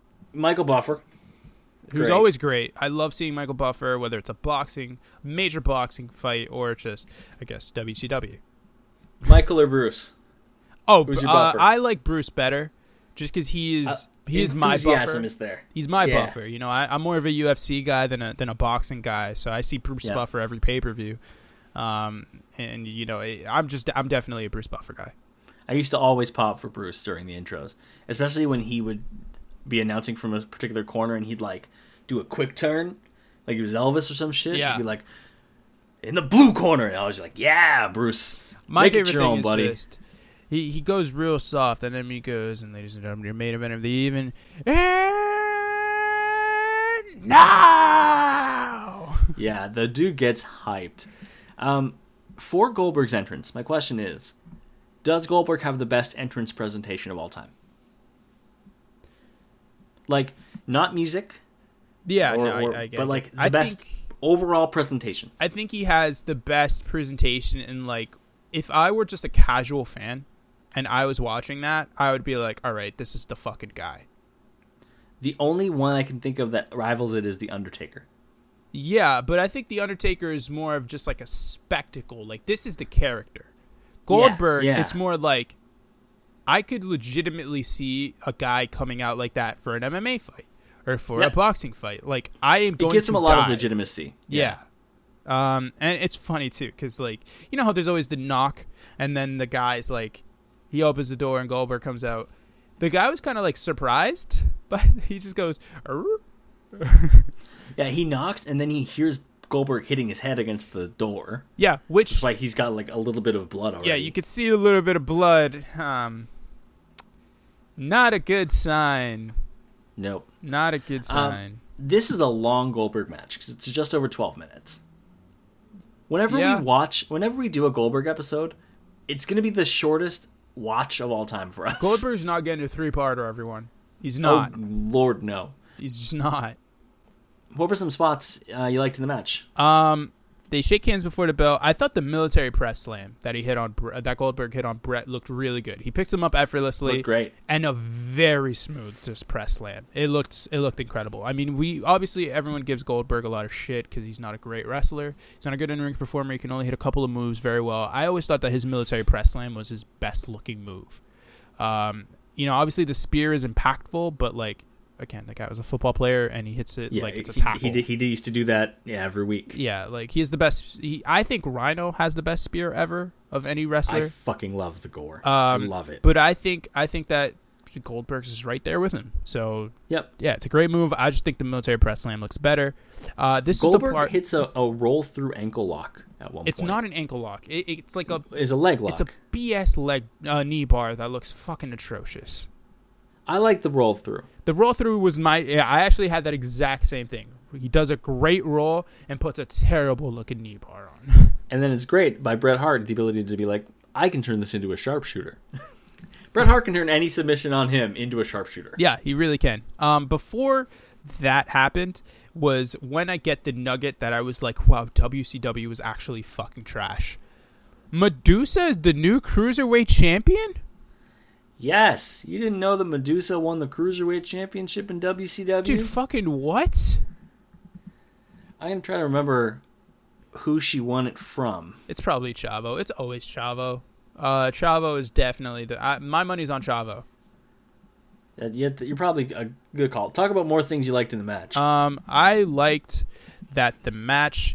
B: Who's always great. I love seeing Michael Buffer, whether it's a major boxing fight, or just, I guess, WCW.
A: Michael or Bruce?
B: Oh, I like Bruce better, just because he is my buffer.
A: Enthusiasm is there.
B: He's my buffer. You know, I'm more of a UFC guy than a boxing guy, so I see Bruce Buffer every pay-per-view. And you know, I'm definitely a Bruce Buffer guy.
A: I used to always pop for Bruce during the intros, especially when he would be announcing from a particular corner and he'd like do a quick turn, like he was Elvis or some shit.
B: Yeah.
A: He'd be like, in the blue corner, and I was like, yeah, Bruce,
B: my
A: make
B: favorite
A: it your
B: thing
A: own,
B: is
A: buddy.
B: Just, he goes real soft, and then he goes, and ladies and gentlemen, your main event of the evening, and now.
A: Yeah, the dude gets hyped. for Goldberg's entrance, my question is, does Goldberg have the best entrance presentation of all time? Like, not music.
B: Yeah, I get
A: but like
B: it.
A: the best overall presentation.
B: I think he has the best presentation, and like, if I were just a casual fan and I was watching that, I would be like, all right, this is the fucking guy.
A: The only one I can think of that rivals it is The Undertaker.
B: Yeah, but I think The Undertaker is more of just like a spectacle. Like, this is the character. Goldberg, it's more like, I could legitimately see a guy coming out like that for an MMA fight or for a boxing fight. Like, I am going to
A: It gives him a lot of legitimacy.
B: Yeah. And it's funny, too, because, like, you know how there's always the knock, and then the guy's like, he opens the door and Goldberg comes out. The guy was kind of, like, surprised, but he just goes,
A: yeah, he knocks, and then he hears Goldberg hitting his head against the door.
B: Yeah, which...
A: It's like he's got, like, a little bit of blood already.
B: Yeah, you could see a little bit of blood. Not a good sign.
A: Nope.
B: Not a good sign.
A: This is a long Goldberg match, because it's just over 12 minutes. Whenever we do a Goldberg episode, it's going to be the shortest watch of all time for us.
B: Goldberg's not getting a 3-parter, everyone. He's not.
A: Oh, Lord, no.
B: He's just not.
A: What were some spots you liked in the match?
B: They shake hands before the bell. I thought the military press slam that that Goldberg hit on Brett looked really good. He picks him up effortlessly.
A: Looked great.
B: And a very smooth just press slam. It looked incredible. I mean, everyone gives Goldberg a lot of shit because he's not a great wrestler. He's not a good in-ring performer. He can only hit a couple of moves very well. I always thought that his military press slam was his best looking move. Obviously the spear is impactful, but like, again, the guy was a football player, and he hits it like it's a tackle.
A: He used to do that every week.
B: Yeah, like, he has the best... I think Rhino has the best spear ever of any wrestler.
A: I fucking love the gore. I love it.
B: But I think that Goldberg's is right there with him. So, yeah, it's a great move. I just think the military press slam looks better.
A: Goldberg hits a roll-through ankle lock at one point.
B: It's not an ankle lock. It's like
A: It's a leg lock.
B: It's a BS leg knee bar that looks fucking atrocious.
A: I like the roll through.
B: The roll through was I actually had that exact same thing. He does a great roll and puts a terrible looking knee bar on.
A: And then it's great by Bret Hart, the ability to be like, I can turn this into a sharpshooter. Bret Hart can turn any submission on him into a sharpshooter.
B: Yeah, he really can. Before that happened was when I get the nugget that I was like, wow, WCW was actually fucking trash. Medusa is the new Cruiserweight champion?
A: Yes, you didn't know that Medusa won the Cruiserweight Championship in WCW?
B: Dude, fucking what?
A: I'm going to try to remember who she won it from.
B: It's probably Chavo. It's always Chavo. Chavo is definitely my money's on Chavo.
A: You're probably a good call. Talk about more things you liked in the match.
B: I liked that the match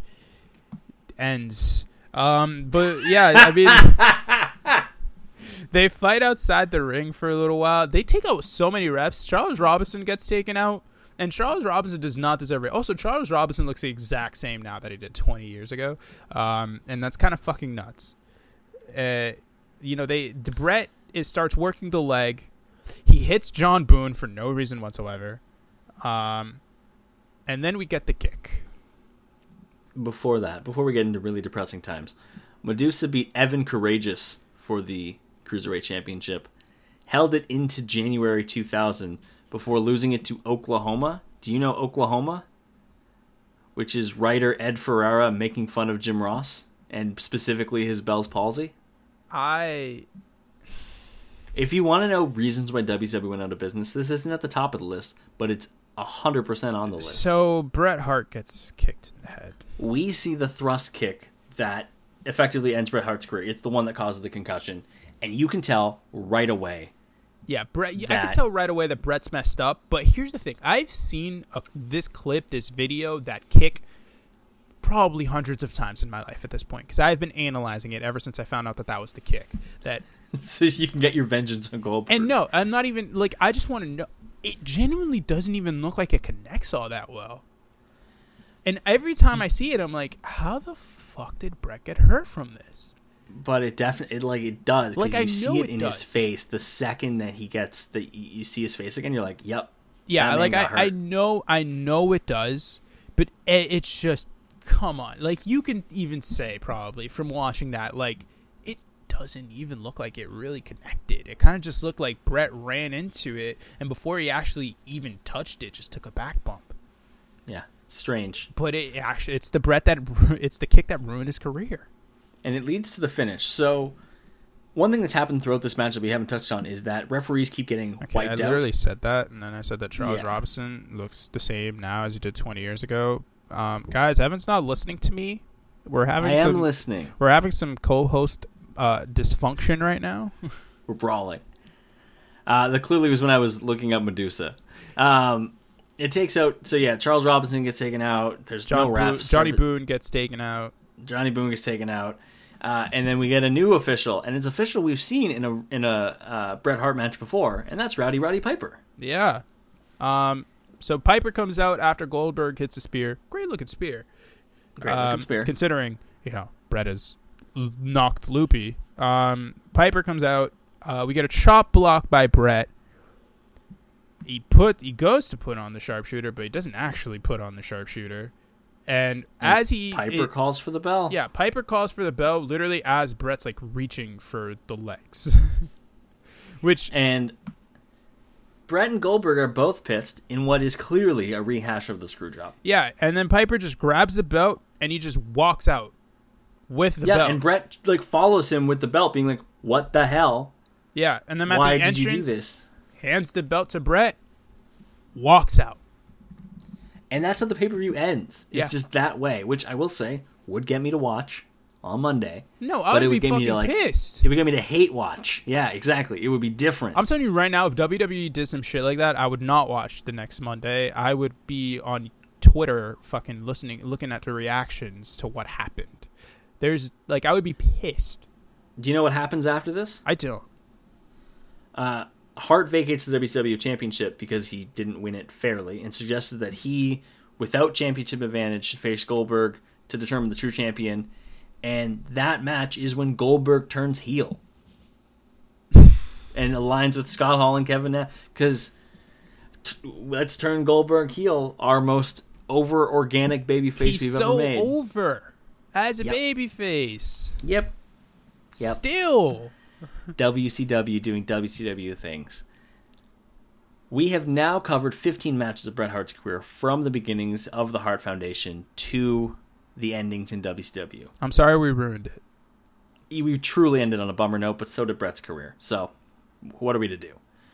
B: ends. But yeah, I mean... They fight outside the ring for a little while. They take out so many reps. Charles Robinson gets taken out, and Charles Robinson does not deserve it. Also, Charles Robinson looks the exact same now that he did 20 years ago, and that's kind of fucking nuts. Brett starts working the leg. He hits John Boone for no reason whatsoever, and then we get the kick.
A: Before we get into really depressing times, Medusa beat Evan Courageous for the Cruiserweight Championship, held it into January 2000 before losing it to Oklahoma. Do you know Oklahoma? Which is writer Ed Ferreira making fun of Jim Ross, and specifically his Bell's palsy. If you want to know reasons why WCW went out of business, this isn't at the top of the list, but it's 100% on the list.
B: So Bret Hart gets kicked in the head.
A: We see the thrust kick that effectively ends Bret Hart's career. It's the one that causes the concussion. And you can tell right away.
B: Yeah, I can tell right away that Bret's messed up. But here's the thing. I've seen this video, that kick, probably hundreds of times in my life at this point. Because I've been analyzing it ever since I found out that was the kick.
A: So you can get your vengeance on Goldberg.
B: And no, I'm not even... Like, I just want to know... It genuinely doesn't even look like it connects all that well. And every time I see it, I'm like, how the fuck did Bret get hurt from this?
A: But it definitely, it does.
B: Like, I know
A: you see it in
B: does.
A: his face. The second that he gets you see his face again, you're like, yep.
B: Yeah, like I know it does, but it's just come on. Like, you can even say, probably, from watching that, like, it doesn't even look like it really connected. It kind of just looked like Bret ran into it, and before he actually even touched it, just took a back bump.
A: Yeah, strange.
B: But it's the kick that ruined his career.
A: And it leads to the finish. So, one thing that's happened throughout this match that we haven't touched on is that referees keep getting wiped out.
B: I literally said that, and then I said that Charles Robinson looks the same now as he did 20 years ago. Guys, Evan's not listening to me. I am
A: listening.
B: We're having some co-host dysfunction right now.
A: We're brawling. That clearly was when I was looking up Medusa. It takes out... So, yeah, Charles Robinson gets taken out. There's no refs.
B: Johnny Boone gets taken out.
A: And then we get a new official, and it's an official we've seen in a Bret Hart match before, and that's Roddy Piper.
B: Yeah. So Piper comes out after Goldberg hits a spear. Great looking spear. Considering, Bret is knocked loopy. Piper comes out. We get a chop block by Bret. He goes to put on the sharpshooter, but he doesn't actually put on the sharpshooter. And
A: Piper calls for the bell.
B: Yeah, Piper calls for the bell literally as Bret's like reaching for the legs.
A: And Bret and Goldberg are both pissed in what is clearly a rehash of the screw job.
B: Yeah, and then Piper just grabs the belt and he just walks out with the belt.
A: Yeah, and Bret follows him with the belt, being like, "What the hell?"
B: Yeah, and then
A: why
B: at the
A: did
B: entrance,
A: you do this?
B: Hands the belt to Bret, walks out.
A: And that's how the pay-per-view ends. It's just that way, which I will say would get me to watch on Monday.
B: No, I would be fucking pissed.
A: It would get me to hate watch. Yeah, exactly. It would be different.
B: I'm telling you right now, if WWE did some shit like that, I would not watch the next Monday. I would be on Twitter fucking looking at the reactions to what happened. I would be pissed.
A: Do you know what happens after this?
B: I don't.
A: Hart vacates the WCW championship because he didn't win it fairly and suggested that he, without championship advantage, should face Goldberg to determine the true champion. And that match is when Goldberg turns heel and aligns with Scott Hall and Kevin Nash. Because let's turn Goldberg heel, our most over-organic babyface we've ever made.
B: He's so over as a babyface.
A: Yep.
B: Still.
A: WCW doing WCW things. We have now covered 15 matches of Bret Hart's career from the beginnings of the Hart Foundation to the endings in WCW.
B: I'm sorry we ruined it.
A: We truly ended on a bummer note, but so did Bret's career. So, what are we to do?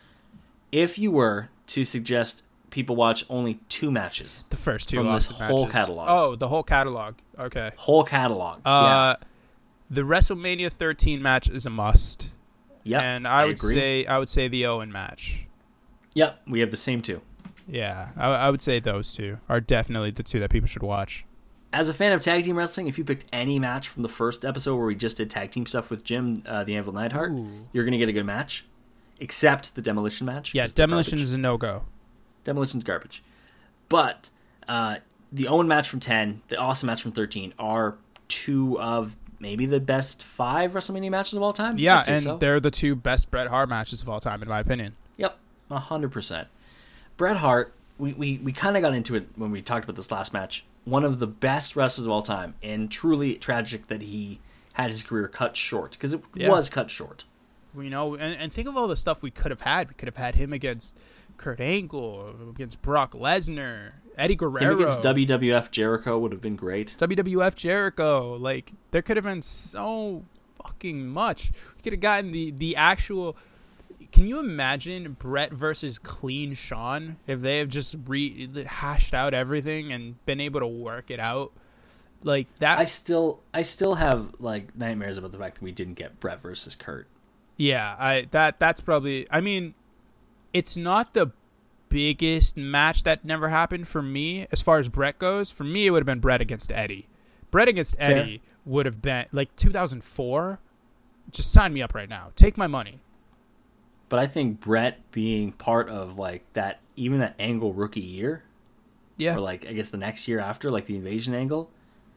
A: If you were to suggest people watch only 2 matches,
B: the first 2
A: from this whole
B: matches.
A: catalog.
B: Oh, the whole catalog. Okay.
A: Whole catalog. Yeah.
B: The WrestleMania 13 match is a must.
A: Yep.
B: And I would
A: agree.
B: say the Owen match.
A: Yep, we have the same 2.
B: Yeah, I would say those 2 are definitely the 2 that people should watch.
A: As a fan of tag team wrestling, if you picked any match from the first episode where we just did tag team stuff with Jim, the Anvil Neidhart, you're going to get a good match, except the Demolition match.
B: Yeah, Demolition is a no-go.
A: Demolition's garbage. But the Owen match from 10, the Awesome match from 13 are 2 of maybe the best 5 WrestleMania matches of all time.
B: Yeah, and they're the 2 best Bret Hart matches of all time, in my opinion.
A: Yep, 100%. Bret Hart, we kind of got into it when we talked about this last match. One of the best wrestlers of all time, and truly tragic that he had his career cut short, because it was cut short.
B: And think of all the stuff we could have had. We could have had him against Kurt Angle, against Brock Lesnar, Eddie Guerrero.
A: Him against WWF Jericho would have been great.
B: WWF Jericho. There could have been so fucking much. We could have gotten the actual... Can you imagine Bret versus Clean Shawn if they have just hashed out everything and been able to work it out? Like that.
A: I still have nightmares about the fact that we didn't get Bret versus Kurt.
B: Yeah, that's probably... I mean, it's not the biggest match that never happened for me as far as Bret goes. For me, it would have been Bret against Eddie. Bret against Eddie would have been 2004. Just sign me up right now. Take my money.
A: But I think Bret being part of that Angle rookie year, or I guess the next year after, the Invasion angle,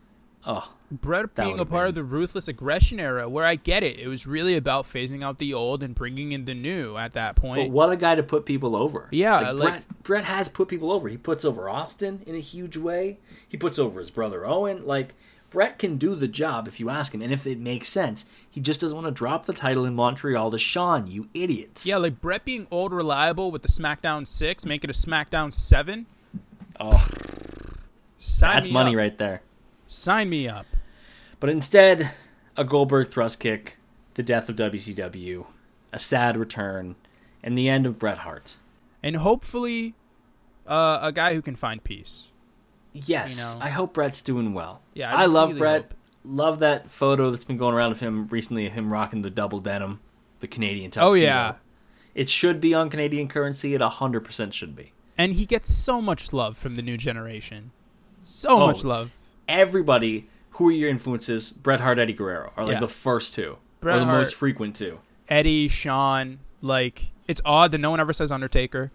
B: Bret being a part of the Ruthless Aggression era, where I get it. It was really about phasing out the old and bringing in the new at that point.
A: But what a guy to put people over.
B: Yeah.
A: Bret has put people over. He puts over Austin in a huge way. He puts over his brother Owen. Like, Bret can do the job if you ask him, and if it makes sense. He just doesn't want to drop the title in Montreal to Shawn, you idiots.
B: Yeah, like Bret being old reliable with the SmackDown 6, make it a SmackDown 7.
A: Oh, that's money right there.
B: Sign me up.
A: But instead, a Goldberg thrust kick, the death of WCW, a sad return, and the end of Bret Hart.
B: And hopefully, a guy who can find peace.
A: Yes, I hope Bret's doing well.
B: Yeah,
A: I love Bret. Hope. Love that photo that's been going around of him recently, of him rocking the double denim, the Canadian tuxedo.
B: Oh, yeah.
A: It should be on Canadian currency. It 100% should be.
B: And he gets so much love from the new generation. So much love.
A: Everybody, who are your influences? Bret Hart, Eddie Guerrero are like the first two.
B: Bret
A: or the
B: Hart,
A: most frequent two.
B: Eddie, Shawn, like, it's odd that no one ever says Undertaker.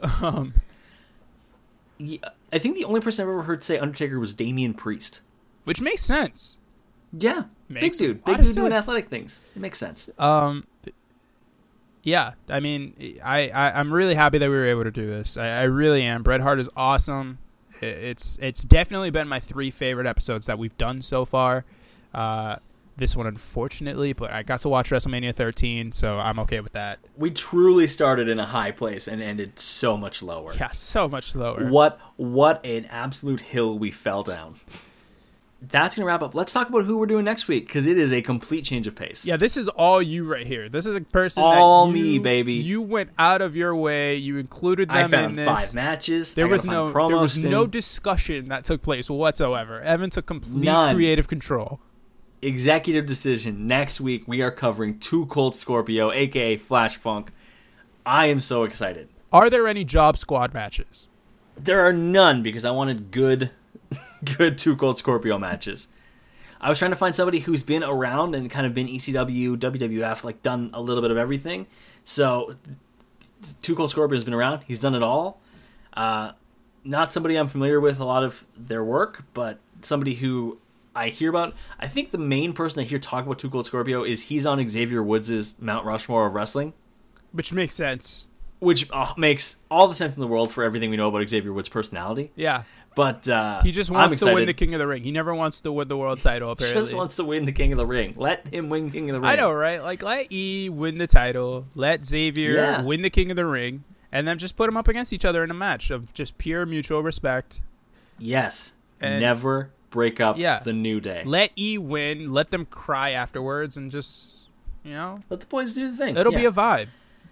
A: Yeah, I think the only person I've ever heard say Undertaker was Damian Priest.
B: Which makes sense.
A: Yeah. Big dude doing athletic things. It makes sense.
B: Yeah, I mean, I'm really happy that we were able to do this. I really am. Bret Hart is awesome. It's definitely been my 3 favorite episodes that we've done so far. This one, unfortunately, but I got to watch WrestleMania 13, so I'm okay with that.
A: We truly started in a high place and ended so much lower.
B: Yeah, so much lower.
A: What an absolute hill we fell down. That's going to wrap up. Let's talk about who we're doing next week, because it is a complete change of pace.
B: Yeah, this is all you right here. This is a person
A: me, baby.
B: You went out of your way. You included them in this.
A: I found 5 matches.
B: There was no discussion that took place whatsoever. Evan took complete creative control.
A: Executive decision. Next week, we are covering 2 Cold Scorpio, a.k.a. Flash Funk. I am so excited.
B: Are there any job squad matches?
A: There are none, because I wanted good 2 Cold Scorpio matches. I was trying to find somebody who's been around and kind of been ECW, WWF, like done a little bit of everything. So 2 Cold Scorpio has been around. He's done it all. Not somebody I'm familiar with a lot of their work, but somebody who I hear about. I think the main person I hear talk about 2 Cold Scorpio is he's on Xavier Woods' Mount Rushmore of wrestling.
B: Which makes sense.
A: Which makes all the sense in the world for everything we know about Xavier Woods' personality.
B: Yeah.
A: But
B: he just wants to win the King of the Ring. He never wants to win the world title, apparently.
A: He just wants to win the King of the Ring. Let him win King of the Ring.
B: I know, right? Like, let E win the title. Let Xavier win the King of the Ring. And then just put them up against each other in a match of just pure mutual respect.
A: Yes. And never break up the New Day.
B: Let E win. Let them cry afterwards and just,
A: let the boys do the thing.
B: It'll be a vibe.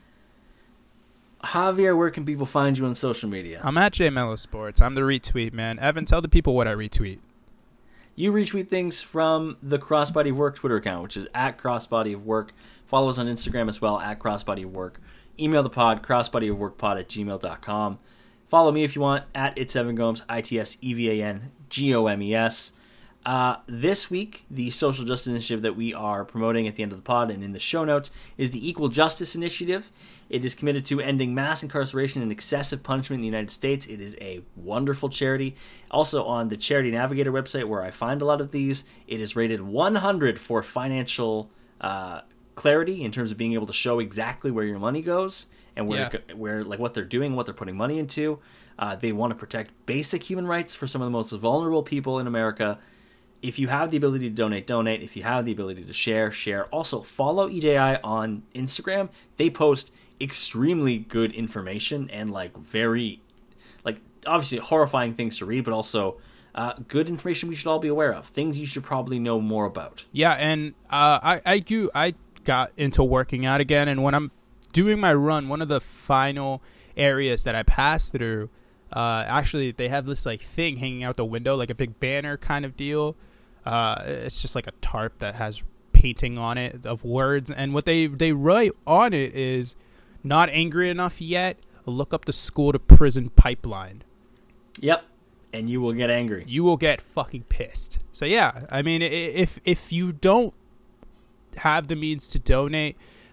A: Javier, where can people find you on social media?
B: I'm at JMelloSports. I'm the retweet man. Evan, tell the people what I retweet.
A: You retweet things from the Crossbody of Work Twitter account, which is at Crossbody of Work. Follow us on Instagram as well, at Crossbody of Work. Email the pod, crossbodyofworkpod@gmail.com. Follow me if you want, at It's7Gomes, ITSEVANGOMES. This week, the social justice initiative that we are promoting at the end of the pod and in the show notes is the Equal Justice Initiative. It is committed to ending mass incarceration and excessive punishment in the United States. It is a wonderful charity. Also on the Charity Navigator website, where I find a lot of these, it is rated 100 for financial clarity in terms of being able to show exactly where your money goes and where like what they're doing, what they're putting money into. They want to protect basic human rights for some of the most vulnerable people in America. If you have the ability to donate. If you have the ability to share. Also, follow EJI on Instagram. They post extremely good information and very, obviously horrifying things to read, but also good information we should all be aware of. Things you should probably know more about.
B: Yeah, and I got into working out again, and when I'm doing my run, one of the final areas that I pass through, actually they have this thing hanging out the window, like a big banner kind of deal. It's just like a tarp that has painting on it of words, and what they write on it is, "Not angry enough yet? Look up the school to prison pipeline."
A: Yep, and you will get angry.
B: You will get fucking pissed. So yeah, I mean, if you don't have the means to donate,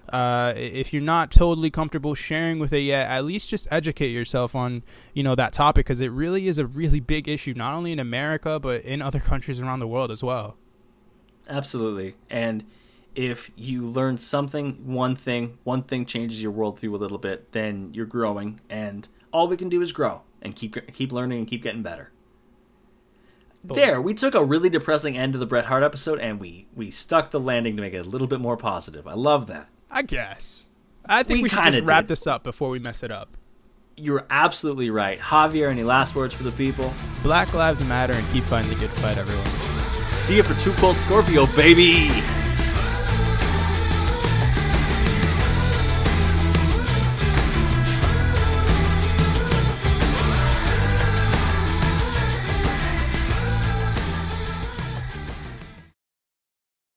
B: If you're not totally comfortable sharing with it yet, at least just educate yourself on, that topic, because it really is a really big issue, not only in America, but in other countries around the world as well.
A: Absolutely. And if you learn something, one thing changes your worldview a little bit, then you're growing, and all we can do is grow and keep learning and keep getting better. There, we took a really depressing end to the Bret Hart episode, and we stuck the landing to make it a little bit more positive. I love that.
B: I guess. I think we should just wrap this up before we mess it up.
A: You're absolutely right. Javier, any last words for the people?
B: Black Lives Matter, and keep fighting the good fight, everyone.
A: See you for Too Cold Scorpio, baby!